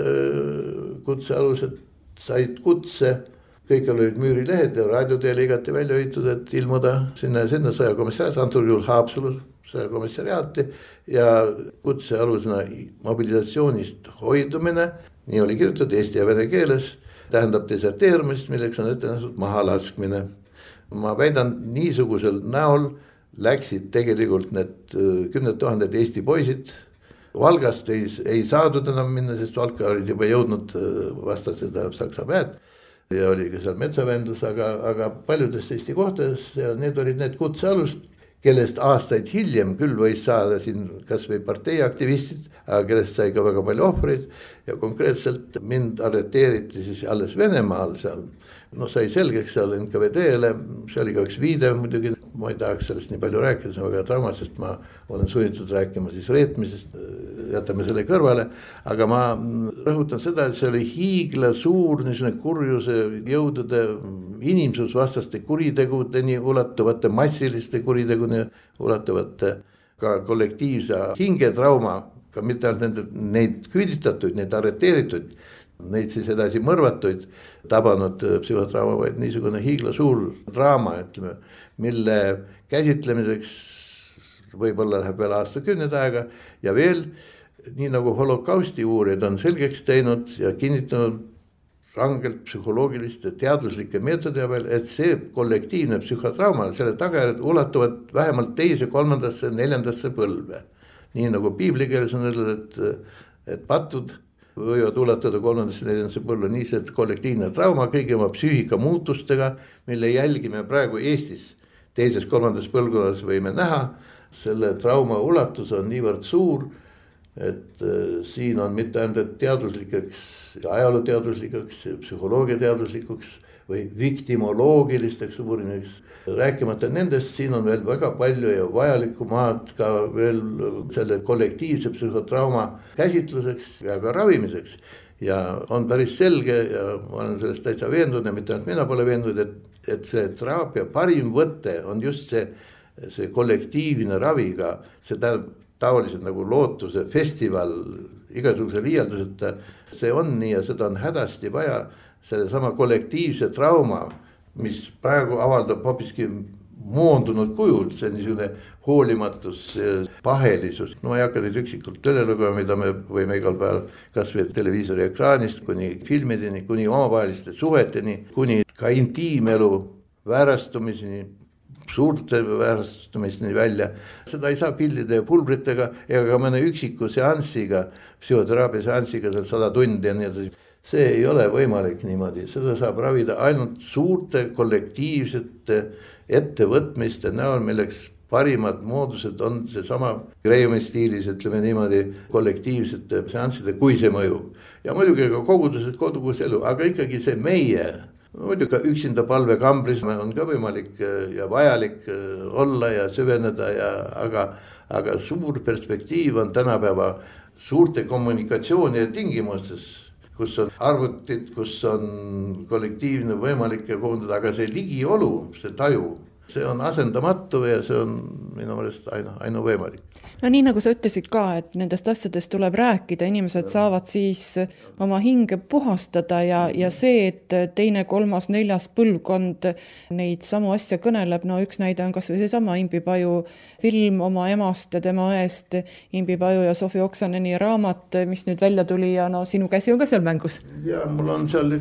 kutsealused said kutse, kõik olid müürilehed ja raadioteele igati välja hoitud, et ilmuda sinna sõjakomissariaati, antud juhul Haapsalu sõjakomissariaati ja kutsealusena mobilisatsioonist hoidumine, nii oli kirjutatud eesti ja vene keeles, tähendab deserteerumist, milleks on ette nähtud mahalaskmine. Ma väidan, niisugusel näol läksid tegelikult need 10 000 Eesti poisid. Valgast ei saadud enam minna, sest Valka olid juba jõudnud vastased Saksa väed. Ja oli ka seal metsaväendus, aga paljudest Eesti kohtades ja need olid need kutsealust, kellest aastaid hiljem küll võis saada siin kas või parteiaktivistid, aga kellest sai ka väga palju ohvreid ja konkreetselt mind arreteeriti siis alles Venemaal seal. No sai selgeks seal NKVD-le, see oli ka üks viide muidugi, ma ei tahaks sellest nii palju rääkida, see on väga traumas, sest ma olen sunnitud rääkima siis reetmisest, jätame selle kõrvale, aga ma rõhutan seda, et see oli hiigla suur niisugune kurjuse jõudude inimsusvastaste kuritegudeni ulatuvate, massiliste kuritegudeni ulatuvate ka kollektiivse hingetrauma, ka mitte ainult neid küüditatuid, neid arreteeritud, neid siis edasi mõrvatuid tabanud psühhotrauma, vaid niisugune hiigla suur draama, ütleme, mille käsitlemiseks võib-olla läheb veel aastakümned aega ja veel, nii nagu holokausti uurijad on selgeks teinud ja kinnitanud rangelt psühholoogiliste teaduslike meetodide peal, et see kollektiivne psühhotrauma, selle tagajärjed ulatuvad vähemalt 2., 3., 4. põlve. Nii nagu piiblikeeles on öeldud, et patud võivad ulatuda 3., 4. põlve, nii see kollektiivne trauma kõigi oma psüühika muutustega, mille jälgime praegu Eestis 2., 3. põlvkonnas võime näha. Selle trauma ulatus on niivõrd suur, et siin on mitte ainult teaduslikeks, ajalooteaduslikeks, psühholoogiateaduslikuks või viktimoloogilisteks uurimaks. Rääkimata nendest, siin on veel väga palju ja vajalikku maad ka veel selle kollektiivse psühhotrauma käsitluseks ja ka ravimiseks. ja on päris selge ja ma olen sellest täitsa veendunud ja mitte ainult mina pole veendunud, et see teraapia parim võte on just see kollektiivne raviga, see tähendab tavaliselt nagu lootuse festival, igasuguse liialduseta, see on nii ja seda on hädasti vaja, selle sama kollektiivse trauma, mis praegu avaldab hoopiski moondunud kujul, see on niisugune hoolimatus, pahelisus. No ma ei hakka neid üksikult üle lugema, mida me võime igal päeval kas või televiisori ekraanist kuni filmideni, kuni omavaheliste suheteni, kuni ka intiimelu väärastumiseni, suurte väärastumisteni välja. Seda ei saa pillide ja pulbritega ega ka mõne üksiku seanssiga, psühhoteraapia seanssiga seal 100 tundi ja nii edasi. See ei ole võimalik niimoodi, seda saab ravida ainult suurte kollektiivsete ettevõtmiste näol, milleks parimad moodused on seesama Grahami stiilis, ütleme niimoodi, kollektiivsete seansside, kui see mõjub. Ja muidugi ka kogudused, kodukus elu, aga ikkagi see meie, muidugi ka üksinda palvekambris on ka võimalik ja vajalik olla ja süveneda, aga suur perspektiiv on tänapäeva suurte kommunikatsioonide tingimustes, kus on arvutid, kus on kollektiivne võimalik ja koondada, aga see ligiolu, see taju, see on asendamatu ja see on minu meelest ainu võimalik. No nii nagu sa ütlesid ka, et nendest asjadest tuleb rääkida, inimesed saavad siis oma hinge puhastada ja see, et teine, kolmas, neljas põlvkond neid samu asja kõneleb, no üks näide on kas või seesama Imbi Paju film oma emast ja tema õest, Imbi Paju ja Sofi Oksaneni raamat, mis nüüd välja tuli ja no sinu käsi on ka seal mängus. Ja mul on seal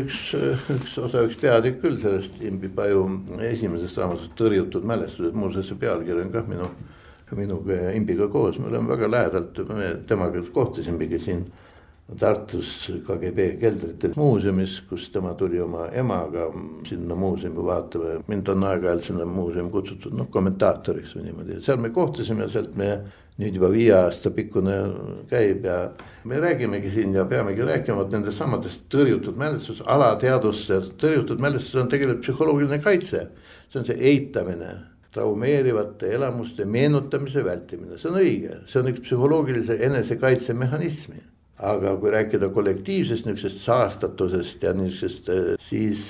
üks peatükk küll sellest Imbi Paju esimesest raamatust Tõrjutud mälestused, muuseas see pealkiri on ka minuga ja Imbiga koos, me oleme väga lähedalt, me temaga kohtasimegi siin Tartus KGB keldrite muuseumis, kus tema tuli oma emaga sinna muuseumi vaatama. Mind on aeg-ajalt sinna muuseumi kutsutud kommentaatoriks või niimoodi. Seal me kohtasime ja sealt me nüüd juba 5 aasta pikkune käib ja me räägimegi siin ja peamegi rääkima nendest samadest tõrjutud mälestus, alateadust ja tõrjutud mälestus on tegelikult psühholoogiline kaitse. See on see eitamine, traumeerivate elamuste meenutamise vältimine, see on õige, see on üks psühholoogilise enesekaitsemehhanismi. Aga kui rääkida kollektiivsest niisugusest saastatusest ja niisugusest, siis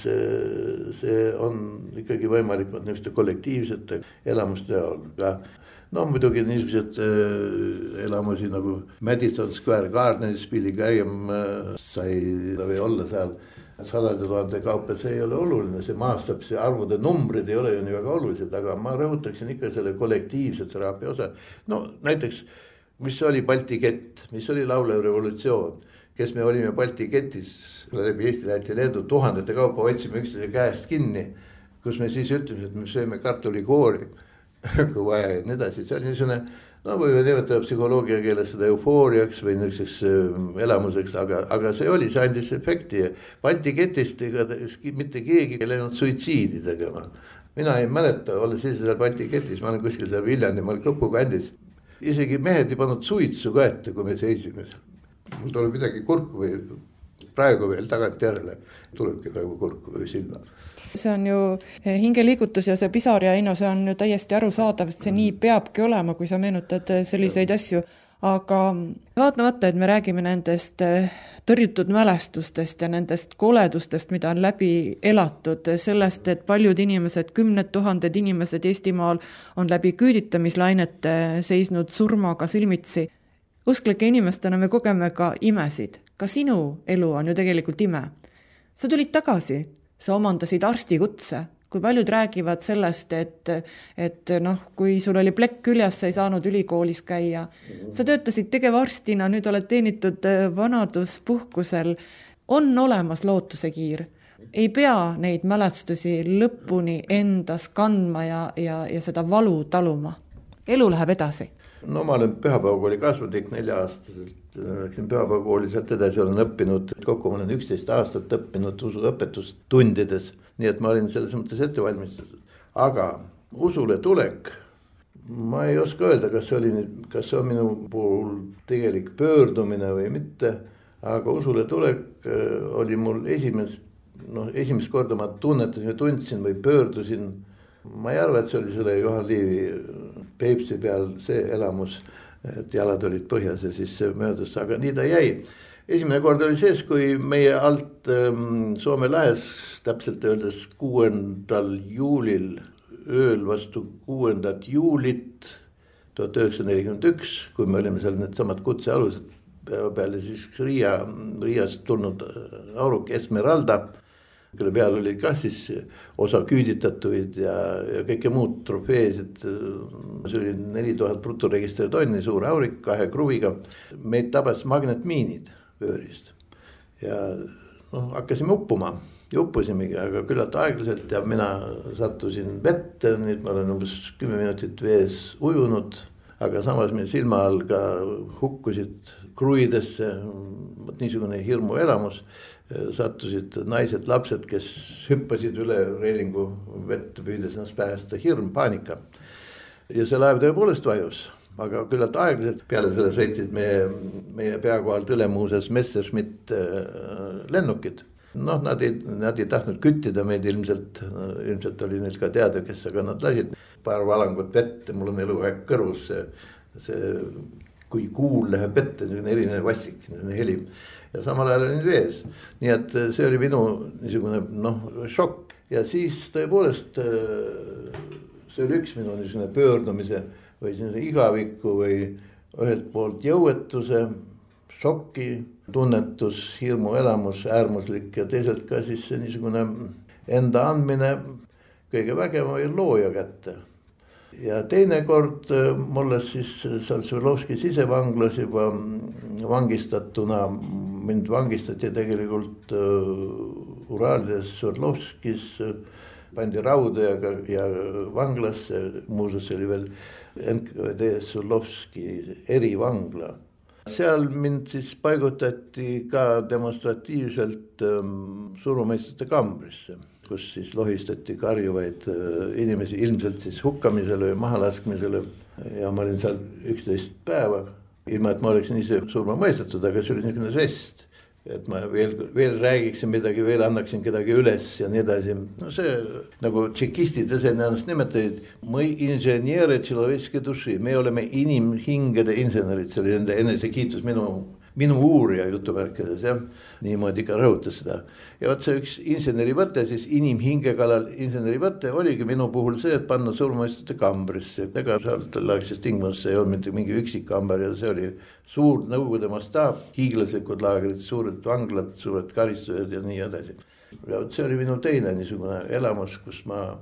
see on ikkagi võimalik niisuguste kollektiivsete elamuste näol. No muidugi niisugused elamusi nagu Madison Square Gardenis, Billy Graham sai või olla seal 100 000 kaupa, see ei ole oluline, see maastab, see arvude numbrid ei ole ju nii väga olulised, aga ma rõhutaksin ikka selle kollektiivse teraapia osa. No näiteks, mis oli Balti kett, mis oli laulev revolutsioon, kes me olime Balti ketis, läbi Eesti, Läti, Leedu, 1000 kaupa otsime üksteise käest kinni, kus me siis ütleme, et me sööme kartulikoori, kui vaja ja nii edasi, see oli niisugune, no võivad nimetada psühholoogia keeles seda eufooriaks või niisuguseks elamuseks, aga see andis efekti. Balti ketist mitte keegi ei läinud suitsiidi tegema. Mina ei mäleta, olles ise seal Balti ketis, ma olen kuskil seal Viljandimaal Kõpu kandis. Isegi mehed ei pannud suitsu ka ette, kui me seisime. Mul tuleb midagi kurku või praegu veel tagant järele, tulebki praegu kurku või silma. See on ju hingeliigutus ja see pisar ja Eino, see on ju täiesti arusaadav, et see nii peabki olema, kui sa meenutad selliseid asju. Aga vaatamata, et me räägime nendest tõrjutud mälestustest ja nendest koledustest, mida on läbi elatud, sellest, et paljud inimesed, 10 000 inimesed Eestimaal on läbi küüditamislainete seisnud surmaga silmitsi. Usklike inimestena me kogeme ka imesid. Ka sinu elu on ju tegelikult ime. Sa tulid tagasi, sa omandasid arstikutse. Kui paljud räägivad sellest, et kui sul oli plekk küljes, sa ei saanud ülikoolis käia. Sa töötasid tegevarstina, nüüd oled teenitud vanaduspuhkusel. On olemas lootusekiir. Ei pea neid mälestusi lõpuni endas kandma ja seda valu taluma. Elu läheb edasi. No ma olen Pühapäevakooli kasvatik 4-aastaselt. Pühapäevakooli sealt edasi olen õppinud. Kokku ma olen 11 aastat õppinud usuõpetust tundides. Nii et ma olin selles mõttes ettevalmistatud. Aga usule tulek, ma ei oska öelda, kas see on minu puhul tegelik pöördumine või mitte. Aga usule tulek oli mul esimest korda ma tundsin või pöördusin. Ma ei arva, et see oli selle Johan Liivi Peipsi peal see elamus, et jalad olid põhjas ja siis see möödus, aga nii ta jäi. esimene kord oli sees, kui meie alt Soome lahes täpselt öeldes 6. juulil ööl vastu 6. juulit 1941, kui me olime seal need samad kutsealused peale siis Riiast tulnud auruk Esmeralda, kelle peal oli ka siis osa küüditatuid ja kõike muud trofeesid. See oli 4000 brutoregistertonni, suur aurik 2 kruviga. Meid tabas magnetmiinid vöörist ja hakkasime uppuma ja uppusimegi, aga küllalt aeglaselt ja mina sattusin vette, nüüd ma olen umbes 10 minutit vees ujunud, aga samas meil silma all ka hukkusid kruidesse, niisugune hirmu elamus, sattusid naised, lapsed, kes hüppasid üle reilingu vette, püüdes ennast päästa, hirm, paanika. Ja see laev tõepoolest vajus, aga küllalt aeglaselt peale selle sõitsid meie peakohalt üle muuseas Messerschmitt lennukid. Nad ei tahtnud küttida meid ilmselt oli neil ka teada, kes, aga nad lasid paar valangut vette, mul on eluaeg kõrvus see kui kuul läheb vette, erinev vassik, heli ja samal ajal olin vees. Nii et see oli minu niisugune šokk ja siis tõepoolest see oli üks minu niisugune pöördumise või igaviku või ühelt poolt jõuetuse, šokki, tunnetus, hirmu elamus, äärmuslik ja teisalt ka siis see niisugune enda andmine kõige vägeva looja kätte. Ja teine kord mulle siis seal Sverdlovski sisevanglas juba vangistatuna, mind vangistati tegelikult Uralides Sverdlovskis, pandi rauda ja vanglasse, muuseas oli veel NKVD Sverdlovski erivangla. Seal mind siis paigutati ka demonstratiivselt surumõistjate kambrisse, kus siis lohistati karjuvaid inimesi ilmselt siis hukkamisele või mahalaskmisele ja ma olin seal 11 päeva, ilma et ma oleksin ise surma mõistetud, aga see oli niisugune žest, et ma veel räägiksin midagi, veel annaksin kedagi üles ja nii edasi. No see, nagu tšekistid ennast nimetasid, мы инженеры человеческой души, me oleme inimhingede insenerid, see oli enda enesekiitus minu uurija jutumärkides, jah, niimoodi ka rõhutas seda. Ja võt see üks inseneri võte, siis inimhinge kallal inseneri võte oligi minu puhul see, et panna surmamõistjate kambrisse. Ega sealtelaegses tingimuses ei olnud mingi üksik kamber ja see oli suur nõukogude mastaab, hiiglaslikud laagrid, suured vanglad, suured karistused ja nii edasi. Ja see oli minu teine niisugune elamus, kus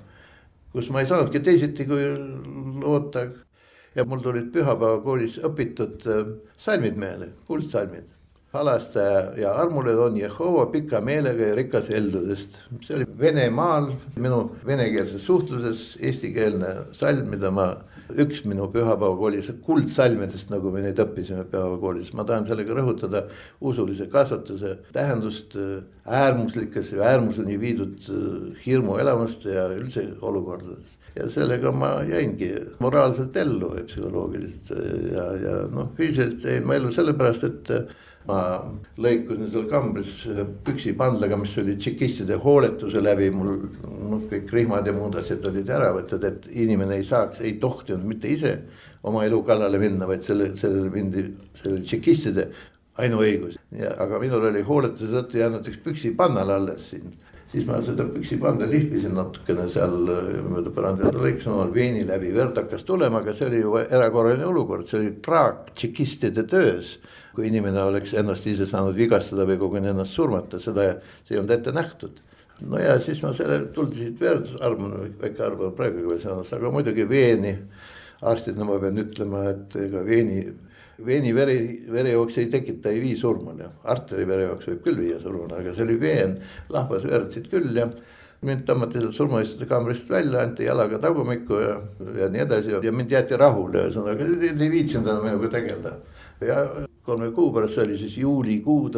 ma ei saanudki teisiti kui loota. Ja mul tulid pühapäeva koolis õpitud salmid meele, kuldsalmid. Halastaja ja armulen on Jehova pika meelega ja rikas heldudest. See oli Venemaal, minu venekeelses suhtluses eestikeelne salm, mida üks minu pühapäeva koolis kuldsalmidest, nagu me neid õppisime pühapäeva koolis. Ma tahan sellega rõhutada usulise kasvatuse tähendust äärmuslikes ja äärmuseni viidud hirmu elamust ja üldse olukordades. Ja sellega ma jäingi moraalselt ellu ja psühholoogiliselt ja füüsiliselt jäin ma ellu sellepärast, et ma lõikusin seal kambris püksipandlaga, mis oli tšekistide hooletuse läbi, mul kõik rihmad ja muud asjad olid ära võtnud, et inimene ei tohtinud mitte ise oma elu kallale minna, vaid sellele tšekistide ainuõigus. Aga minul oli hooletuse tõttu jäänud üks püksipannal alles siin. Siis ma seda püksipanda lihpisin natukene seal mööda põrandada, lõiksin omal veeni läbi, verd hakkas tulema, aga see oli ju erakorraline olukord, see oli praak tšekistide töös. Kui inimene oleks ennast ise saanud vigastada või koguni ennast surmata, see ei olnud ette nähtud. No ja siis ma tuldisid verd, väike arvan praegu veel sõnast, aga muidugi veeni, arstidna ma pean ütlema, et ega veeni verejooks ei tekita, ei vii surmani. Arteri verejooks võib küll viia surmani, aga see oli veen, lahvas verd küll ja mind tõmmati surmamõistjate kambrist välja, anti jalaga tagumikku ja nii edasi ja mind jäeti rahule, aga ei viitsinud enam minuga tegelda. Ja 3 kuu pärast, see oli siis juulikuu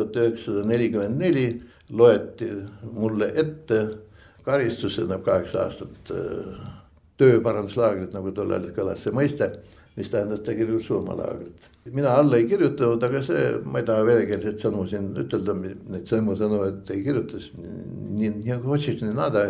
1944, loeti mulle ette karistus, 8 aastat tööparanduslaagrit, nagu tollal kõlas see mõiste, mis tähendas tegelikult surmalaagrit. Mina alla ei kirjutanud, aga see, ma ei taha venekeelset sõnu siin ütelda, neid sõnu, et ei kirjutas. Nii otsisin nada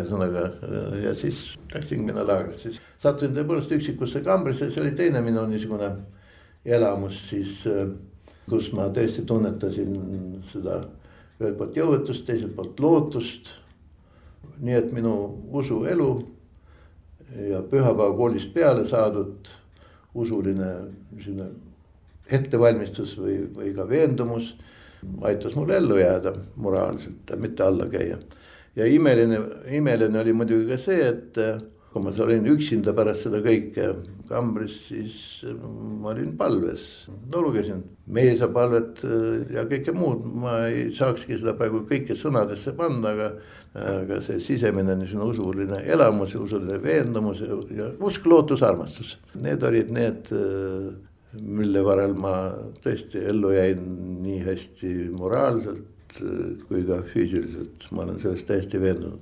ja siis läksin mina laagrist. Siis sattusin tõepoolest üksikusse kambrisse, see oli teine minu niisugune elamus siis kus ma tõesti tunnetasin seda ühelt poolt jõuetust, teiselt poolt lootust. Nii et minu usuelu ja pühapäeva koolist peale saadud usuline ettevalmistus või ka veendumus aitas mul ellu jääda moraalselt, mitte alla käia. Ja imeline oli muidugi ka see, et kui ma olin üksinda pärast seda kõike kambris, siis ma olin palves. No lugesin meesapalvet ja kõike muud. Ma ei saakski seda praegu kõike sõnadesse panna, aga see sisemine usuline elamus ja usuline veendumus ja usk, lootus, armastus. Need olid need, mille varal ma tõesti ellu jäin nii hästi moraalselt kui ka füüsiliselt. Ma olen sellest täiesti veendunud.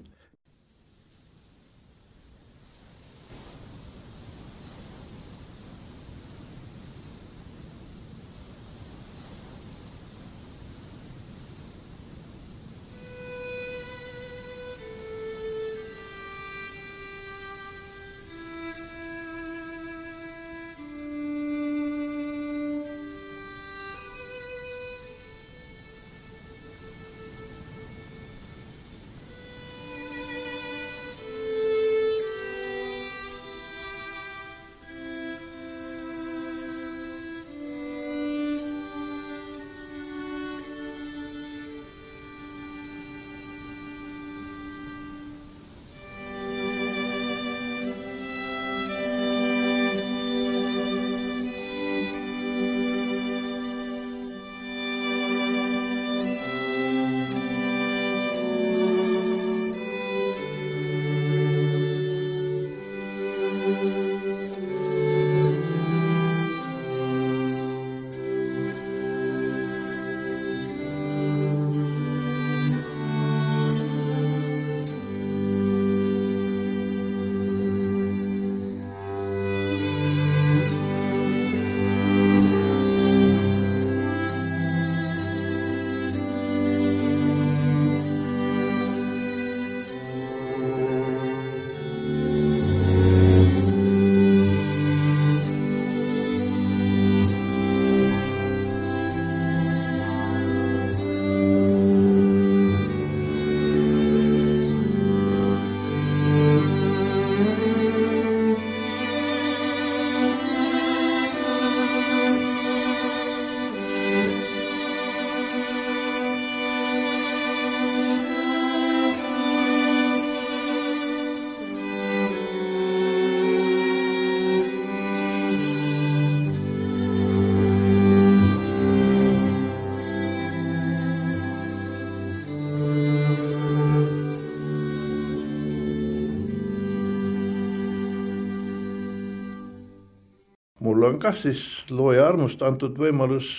Mul on kah siis looja armust antud võimalus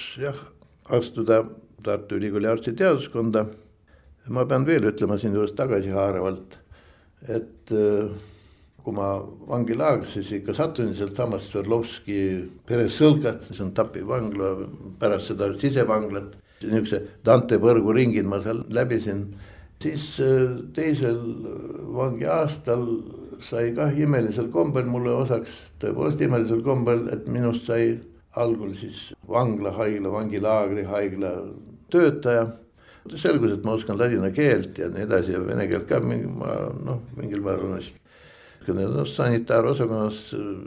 astuda Tartu Ülikooli arstiteaduskonda. Ma pean veel ütlema siin juures tagasihaaravalt, et kui ma vangilaagris, siis ikka sattusin sealt samast Sverdlovski Peresõlkat, see on Tapi vangla, pärast seda sisevanglat. Niisuguse Dante põrgu ringid ma seal läbisin. Siis teisel vangi aastal sai kah imelisel kombel mulle osaks, tõepoolest imelisel kombel, et minust sai algul siis vanglahaigla, vangilaagri haigla töötaja. Selgus, et ma oskan ladina keelt ja nii edasi ja vene keelt ka mingil määral. Sanitaarosakonna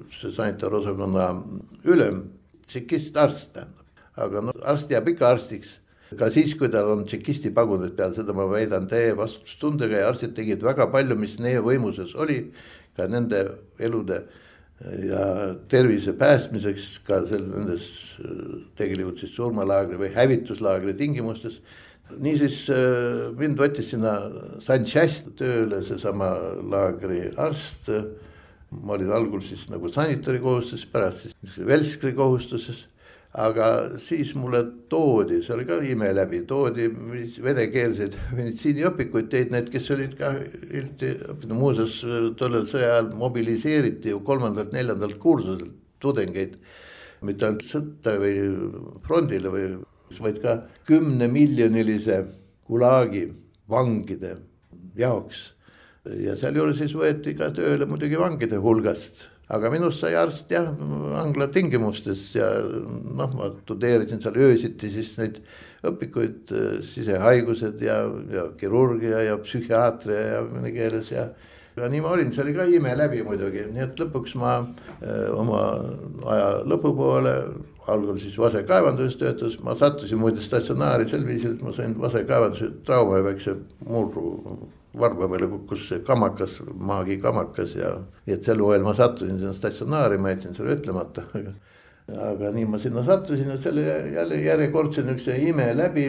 ülem, tšekist arst tähendab. Aga arst jääb ikka arstiks. Ka siis, kui tal on tšekisti pagunid peal, seda ma väidan täie vastutustundega ja arstid tegid väga palju, mis neie võimuses oli, ka nende elude ja tervise päästmiseks, ka nendes tegelikult siis surmalaagri või hävituslaagri tingimustes. Niisiis mind võttis sinna Sanchast tööle seesama laagri arst. Ma olin algul siis nagu sanitari kohustuses, pärast siis velskri kohustuses. Aga siis mulle toodi, see oli ka ime läbi, toodi venekeelseid meditsiiniõpikuid, teid need, kes olid ka muuseas tollel sõja ajal mobiliseeriti ju 3.-4. kursuselt tudengeid, mitte ainult sõtta või frondile, vaid ka 10-miljonilise gulaagi vangide jaoks. Ja seal juures siis võeti ka tööle muidugi vangide hulgast. aga minust sai arst Angla tingimustes ja ma tudeerisin seal öösiti siis neid õpikuid, sisehaigused ja kirurgia ja psühhiaatria ja mõne keeles ja nii ma olin, see oli ka ime läbi muidugi, nii et lõpuks ma oma aja lõpupoole, algul siis Vase kaevanduses töötas, ma sattusin muide statsionaari sel viisil, et ma sain Vase kaevanduse trauma ja väikse murru varba peale kukkus see kamakas, maagi kamakas ja et sel moel ma sattusin sinna statsionaari, ma jätsin selle ütlemata. Aga nii ma sinna sattusin, et selle jälle järjekordse üks ime läbi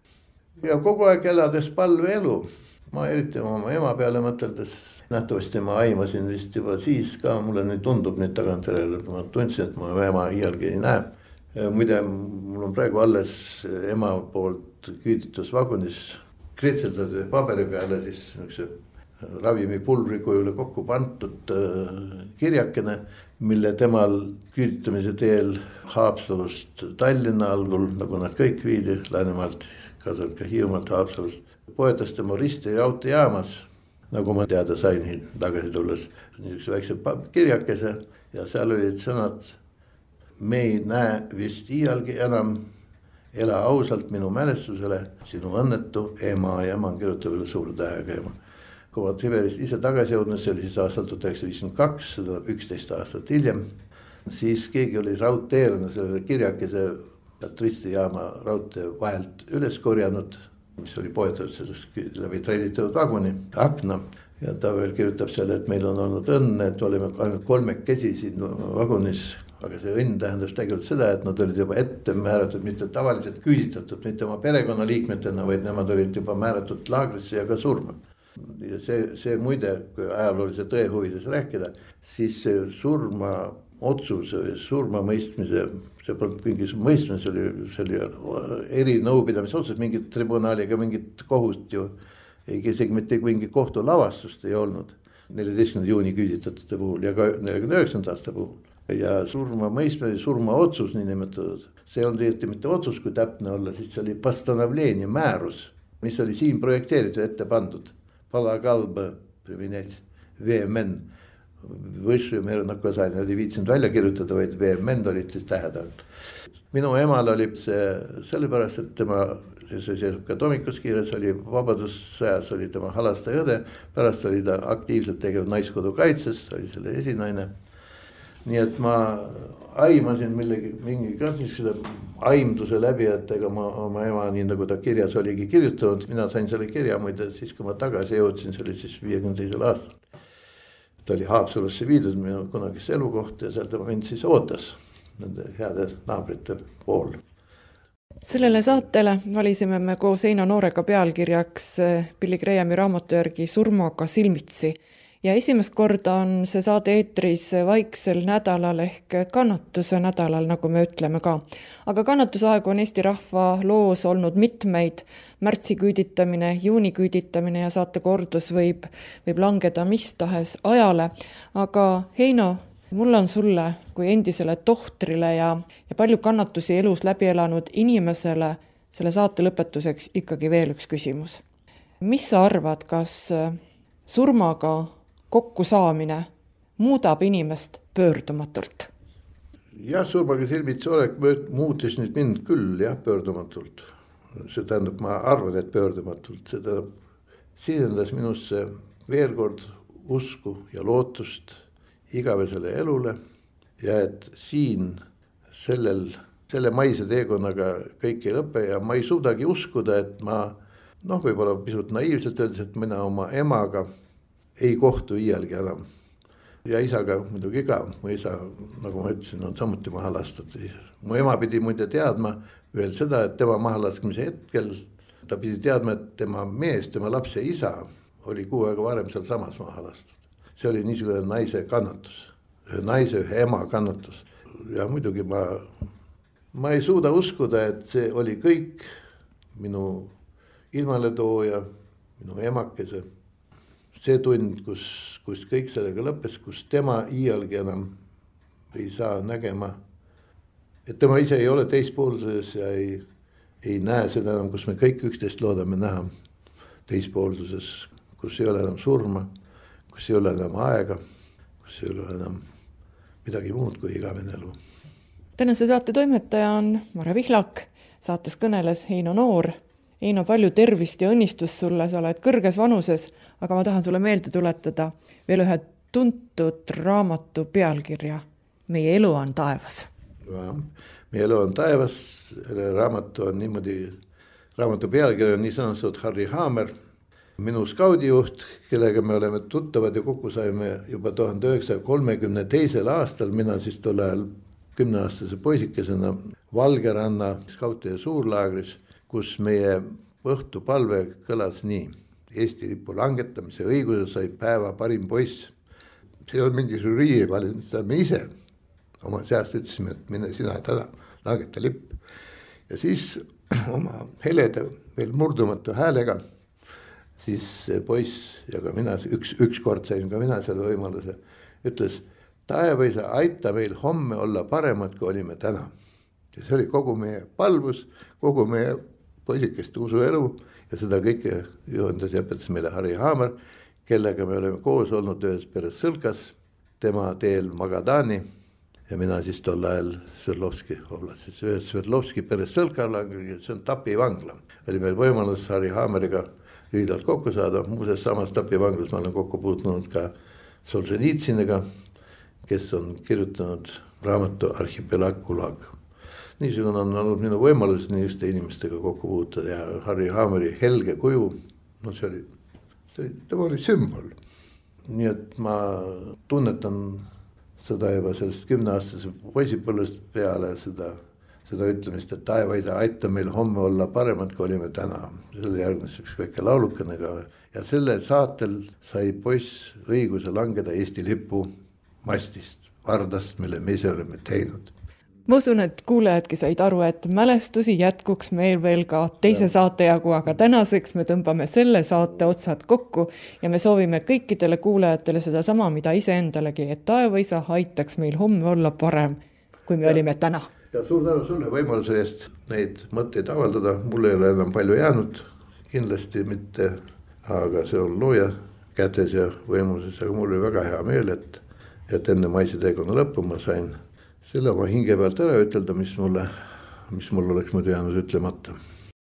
ja kogu aeg elades palveelu. Ma eriti oma ema peale mõteldes, nähtavasti ma aimasin vist juba siis ka, mulle nüüd tundub nüüd tagantjärele, ma tundsin, et ma ema iialgi ei näe. Muide, mul on praegu alles ema poolt küüditusvagunis kritseldatud paberi peale siis ravimipulvri kujule kokku pandud kirjakene, mille temal küüditamise teel Haapsalust Tallinna algul, nagu nad kõik viidi, Läänemaalt, kaasa ka Hiiumaalt Haapsalust, poetas tema Risti raudteejaamas, nagu ma teada sain tagasi tulles, niisuguse väikse kirjakese ja seal olid sõnad: me ei näe vist iialgi enam, ela ausalt minu mälestusele, sinu õnnetu ema ja ma kirjutab üle suure tähega ema. Kui ma Siberist ise tagasi jõudnud, see oli siis aastal 1952, seda 11 aastat hiljem, siis keegi oli raudteeruna selle kirjakese Ristijaama raudtee vahelt üles korjanud, mis oli poetatud sellest läbi trellitud vaguni akna ja ta veel kirjutab selle, et meil on olnud õnne, et oleme ainult kolmekesi siin vagunis. Aga see õnn tähendas tegelikult seda, et nad olid juba ette määratud, mitte tavaliselt küüditatud, mitte oma perekonnaliikmetena, vaid nemad olid juba määratud laagrisse ja ka surma. Ja see muide, kui ajaloolise tõe huvides rääkida, siis see surma otsus, surma mõistmise, see polnud mingi mõistmine, see oli eri nõupidamise otsus, mingit tribunaliga, mingit kohust ju, isegi mitte mingi kohtu lavastust ei olnud 14. juuni küüditatute puhul ja ka 49. aasta puhul. Ja surma mõistmine, surma otsus nii nimetatud, see on tegelikult mitte otsus, kui täpne olla, siis see oli постановление, määrus, mis oli siin projekteeritud, ette pandud. Palagalba privinets, VMN, Võšri meru nakkosani, nad ei viitsinud välja kirjutada, vaid VMN olid siis tähed. Minu emal oli see sellepärast, et tema, see seisab ka Tomikuskiires, oli vabadussõjas, oli tema halastaja õde, pärast oli ta aktiivselt tegev Naiskodu kaitses, oli selle esinaine. Nii et ma aimasin mingi seda aimduse läbi, et ega ma oma ema, nii nagu ta kirjas oligi kirjutanud, mina sain selle kirja muide siis, kui ma tagasi jõudsin, see oli siis 52. aastal. Ta oli Haapsalusse viidud minu kunagisse elukohta ja seal ta mind siis ootas nende heade naabrite pool. Sellele saatele valisime me koos Heino Noorega pealkirjaks Billy Grahami raamatu järgi Surmaga silmitsi. Ja esimest korda on see saade eetris vaiksel nädalal ehk kannatuse nädalal, nagu me ütleme ka. Aga kannatusaegu on Eesti rahva loos olnud mitmeid, märtsi küüditamine, juuni küüditamine ja saate kordus võib langeda mis tahes ajale. Aga Heino, mul on sulle kui endisele tohtrile ja palju kannatusi elus läbi elanud inimesele selle saate lõpetuseks ikkagi veel üks küsimus. Mis sa arvad, kas surmaga kokku saamine muudab inimest pöördumatult? Jah, surmaga silmitsi olek muutis nüüd mind küll pöördumatult. See tähendab, ma arvan, et pöördumatult. See tähendab, sisendas minusse veel kord usku ja lootust igavesele elule ja et siin selle maise teekonnaga kõik ei lõpe ja ma ei suudagi uskuda, et ma võib-olla pisut naiivselt öeldes, et mina oma emaga ei kohtu iialgi enam. Ja isaga muidugi ka. Mu isa, nagu ma ütlesin, on samuti maha lastud. Mu ema pidi muide teadma veel seda, et tema mahalaskmise hetkel ta pidi teadma, et tema mees, tema lapse isa oli 6 aega varem seal samas maha lastud. See oli niisugune naise kannatus. Ühe naise, ühe ema kannatus. Ja muidugi ma ei suuda uskuda, et see oli kõik minu ilmaletooja, minu emakese. See tund, kus kõik sellega lõppes, kus tema iialgi enam ei saa nägema, et tema ise ei ole teispoolsuses ja ei näe seda enam, kus me kõik üksteist loodame näha teispoolsuses, kus ei ole enam surma, kus ei ole enam aega, kus ei ole enam midagi muud kui igavene elu. Tänase saate toimetaja on Mare Vihlak, saates kõneles Heino Noor. Heino, palju tervist ja õnnistust sulle, sa oled kõrges vanuses, aga ma tahan sulle meelde tuletada veel ühe tuntud raamatu pealkirja. Meie elu on taevas. Meie elu on taevas, raamatu on niimoodi, raamatu pealkirja on nii sõnastatud Harry Haamer, minu skaudijuht, kellega me oleme tuttavad ja kokku saime juba 1932. aastal, mina siis tol ajal 10-aastase poisikesena Valgeranna skautide suurlaagris, kus meie õhtupalve kõlas nii: Eesti lipu langetamise õiguse sai päeva parim poiss. See ei olnud mingi žürii, seda me ise oma seast ütlesime, et mine sina täna, langeta lipp. Ja siis oma heleda, veel murdumatu häälega, siis poiss ja ka mina, üks kord sain ka mina selle võimaluse, ütles: taevaisa, aita meil homme olla paremad, kui olime täna. Ja see oli kogu meie palvus, kogu meie poisikeste usuelu ja seda kõike juhendas ja õpetas meile Harry Haamer, kellega me oleme koos olnud ühes Peresõlkas, tema teel Magadani ja mina siis tol ajal Sverdlovski oblastis, ühes Sverdlovski Peresõlka, see on Tapi vangla. Oli meil võimalus Harry Haameriga lühidalt kokku saada, muuseas samas Tapi vanglas ma olen kokku puutunud ka Solženitsiniga, kes on kirjutanud raamatu Arhipelag Gulag. Niisugune on olnud minu võimalus niisuguste inimestega kokku puutada ja Harry Haameri helge kuju, no tema oli sümbol. Nii et ma tunnetan seda juba sellest 10-aastase poisipõllust peale seda ütlemist, et taevaisa, aita meil homme olla paremad, kui olime täna. Selle järgnes üks väike laulukanega ja selle saatel sai poiss õiguse langeda Eesti lipu mastist, vardast, mille me ise oleme teinud. Ma usun, et kuulajadki said aru, et mälestusi jätkuks meil veel ka teise saate jagu, aga tänaseks me tõmbame selle saate otsad kokku ja me soovime kõikidele kuulajatele seda sama, mida iseendalegi, et taevaisa aitaks meil homme olla parem, kui me olime täna. Ja suur tänu sulle võimaluse eest neid mõtteid avaldada. Mul ei ole enam palju jäänud, kindlasti mitte, aga see on looja kätes ja võimuses, aga mul oli väga hea meel, et enne maise teekonna lõppu ma sain selle oma hinge pealt ära ütelda, mis mul oleks muidu jäänud ütlemata.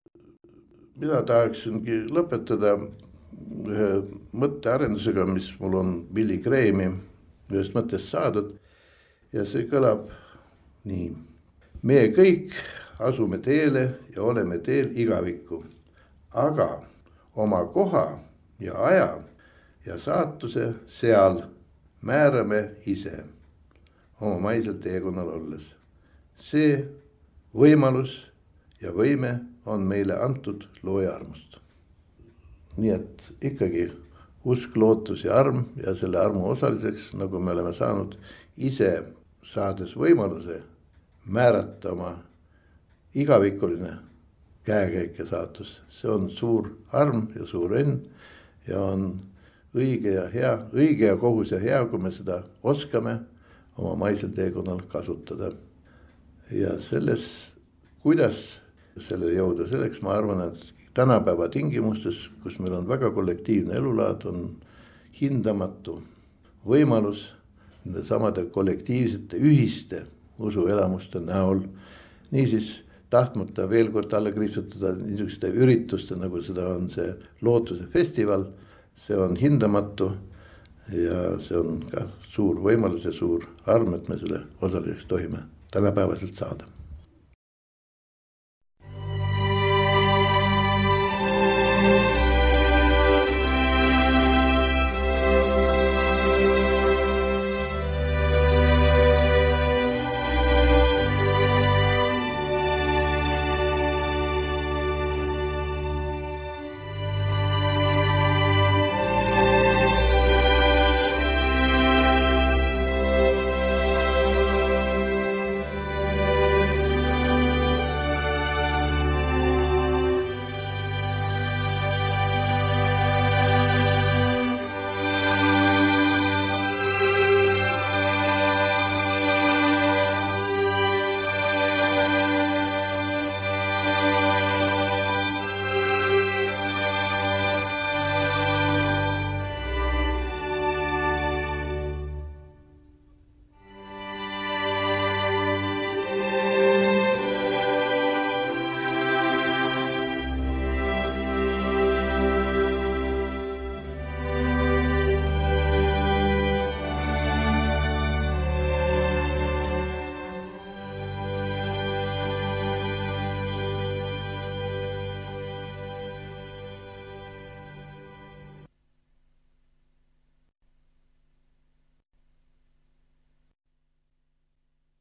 Mina tahaksingi lõpetada ühe mõttearendusega, mis mul on Billy Grahami ühest mõttest saadud ja see kõlab nii. Meie kõik asume teele ja oleme teel igavikku, aga oma koha ja aja ja saatuse seal määrame ise oma maisel teekonnal olles. See võimalus ja võime on meile antud looja armust. Nii et ikkagi usk, lootus ja arm ja selle armu osaliseks, nagu me oleme saanud, ise saades võimaluse määrata oma igavikuline käekäik ja saatus. See on suur arm ja suur õnn ja on õige ja kohus ja hea, kui me seda oskame oma maisel teekonnal kasutada. Ja selles, kuidas selle jõuda, selleks ma arvan, et tänapäeva tingimustes, kus meil on väga kollektiivne elulaad, on hindamatu võimalus nende samade kollektiivsete ühiste usuelamuste näol. Niisiis tahtmata veel kord alla kriipsutada niisuguste ürituste, nagu seda on see lootuse festival, see on hindamatu ja see on ka suur võimalus ja suur arm, et me selle osaliseks tohime tänapäevaselt saada.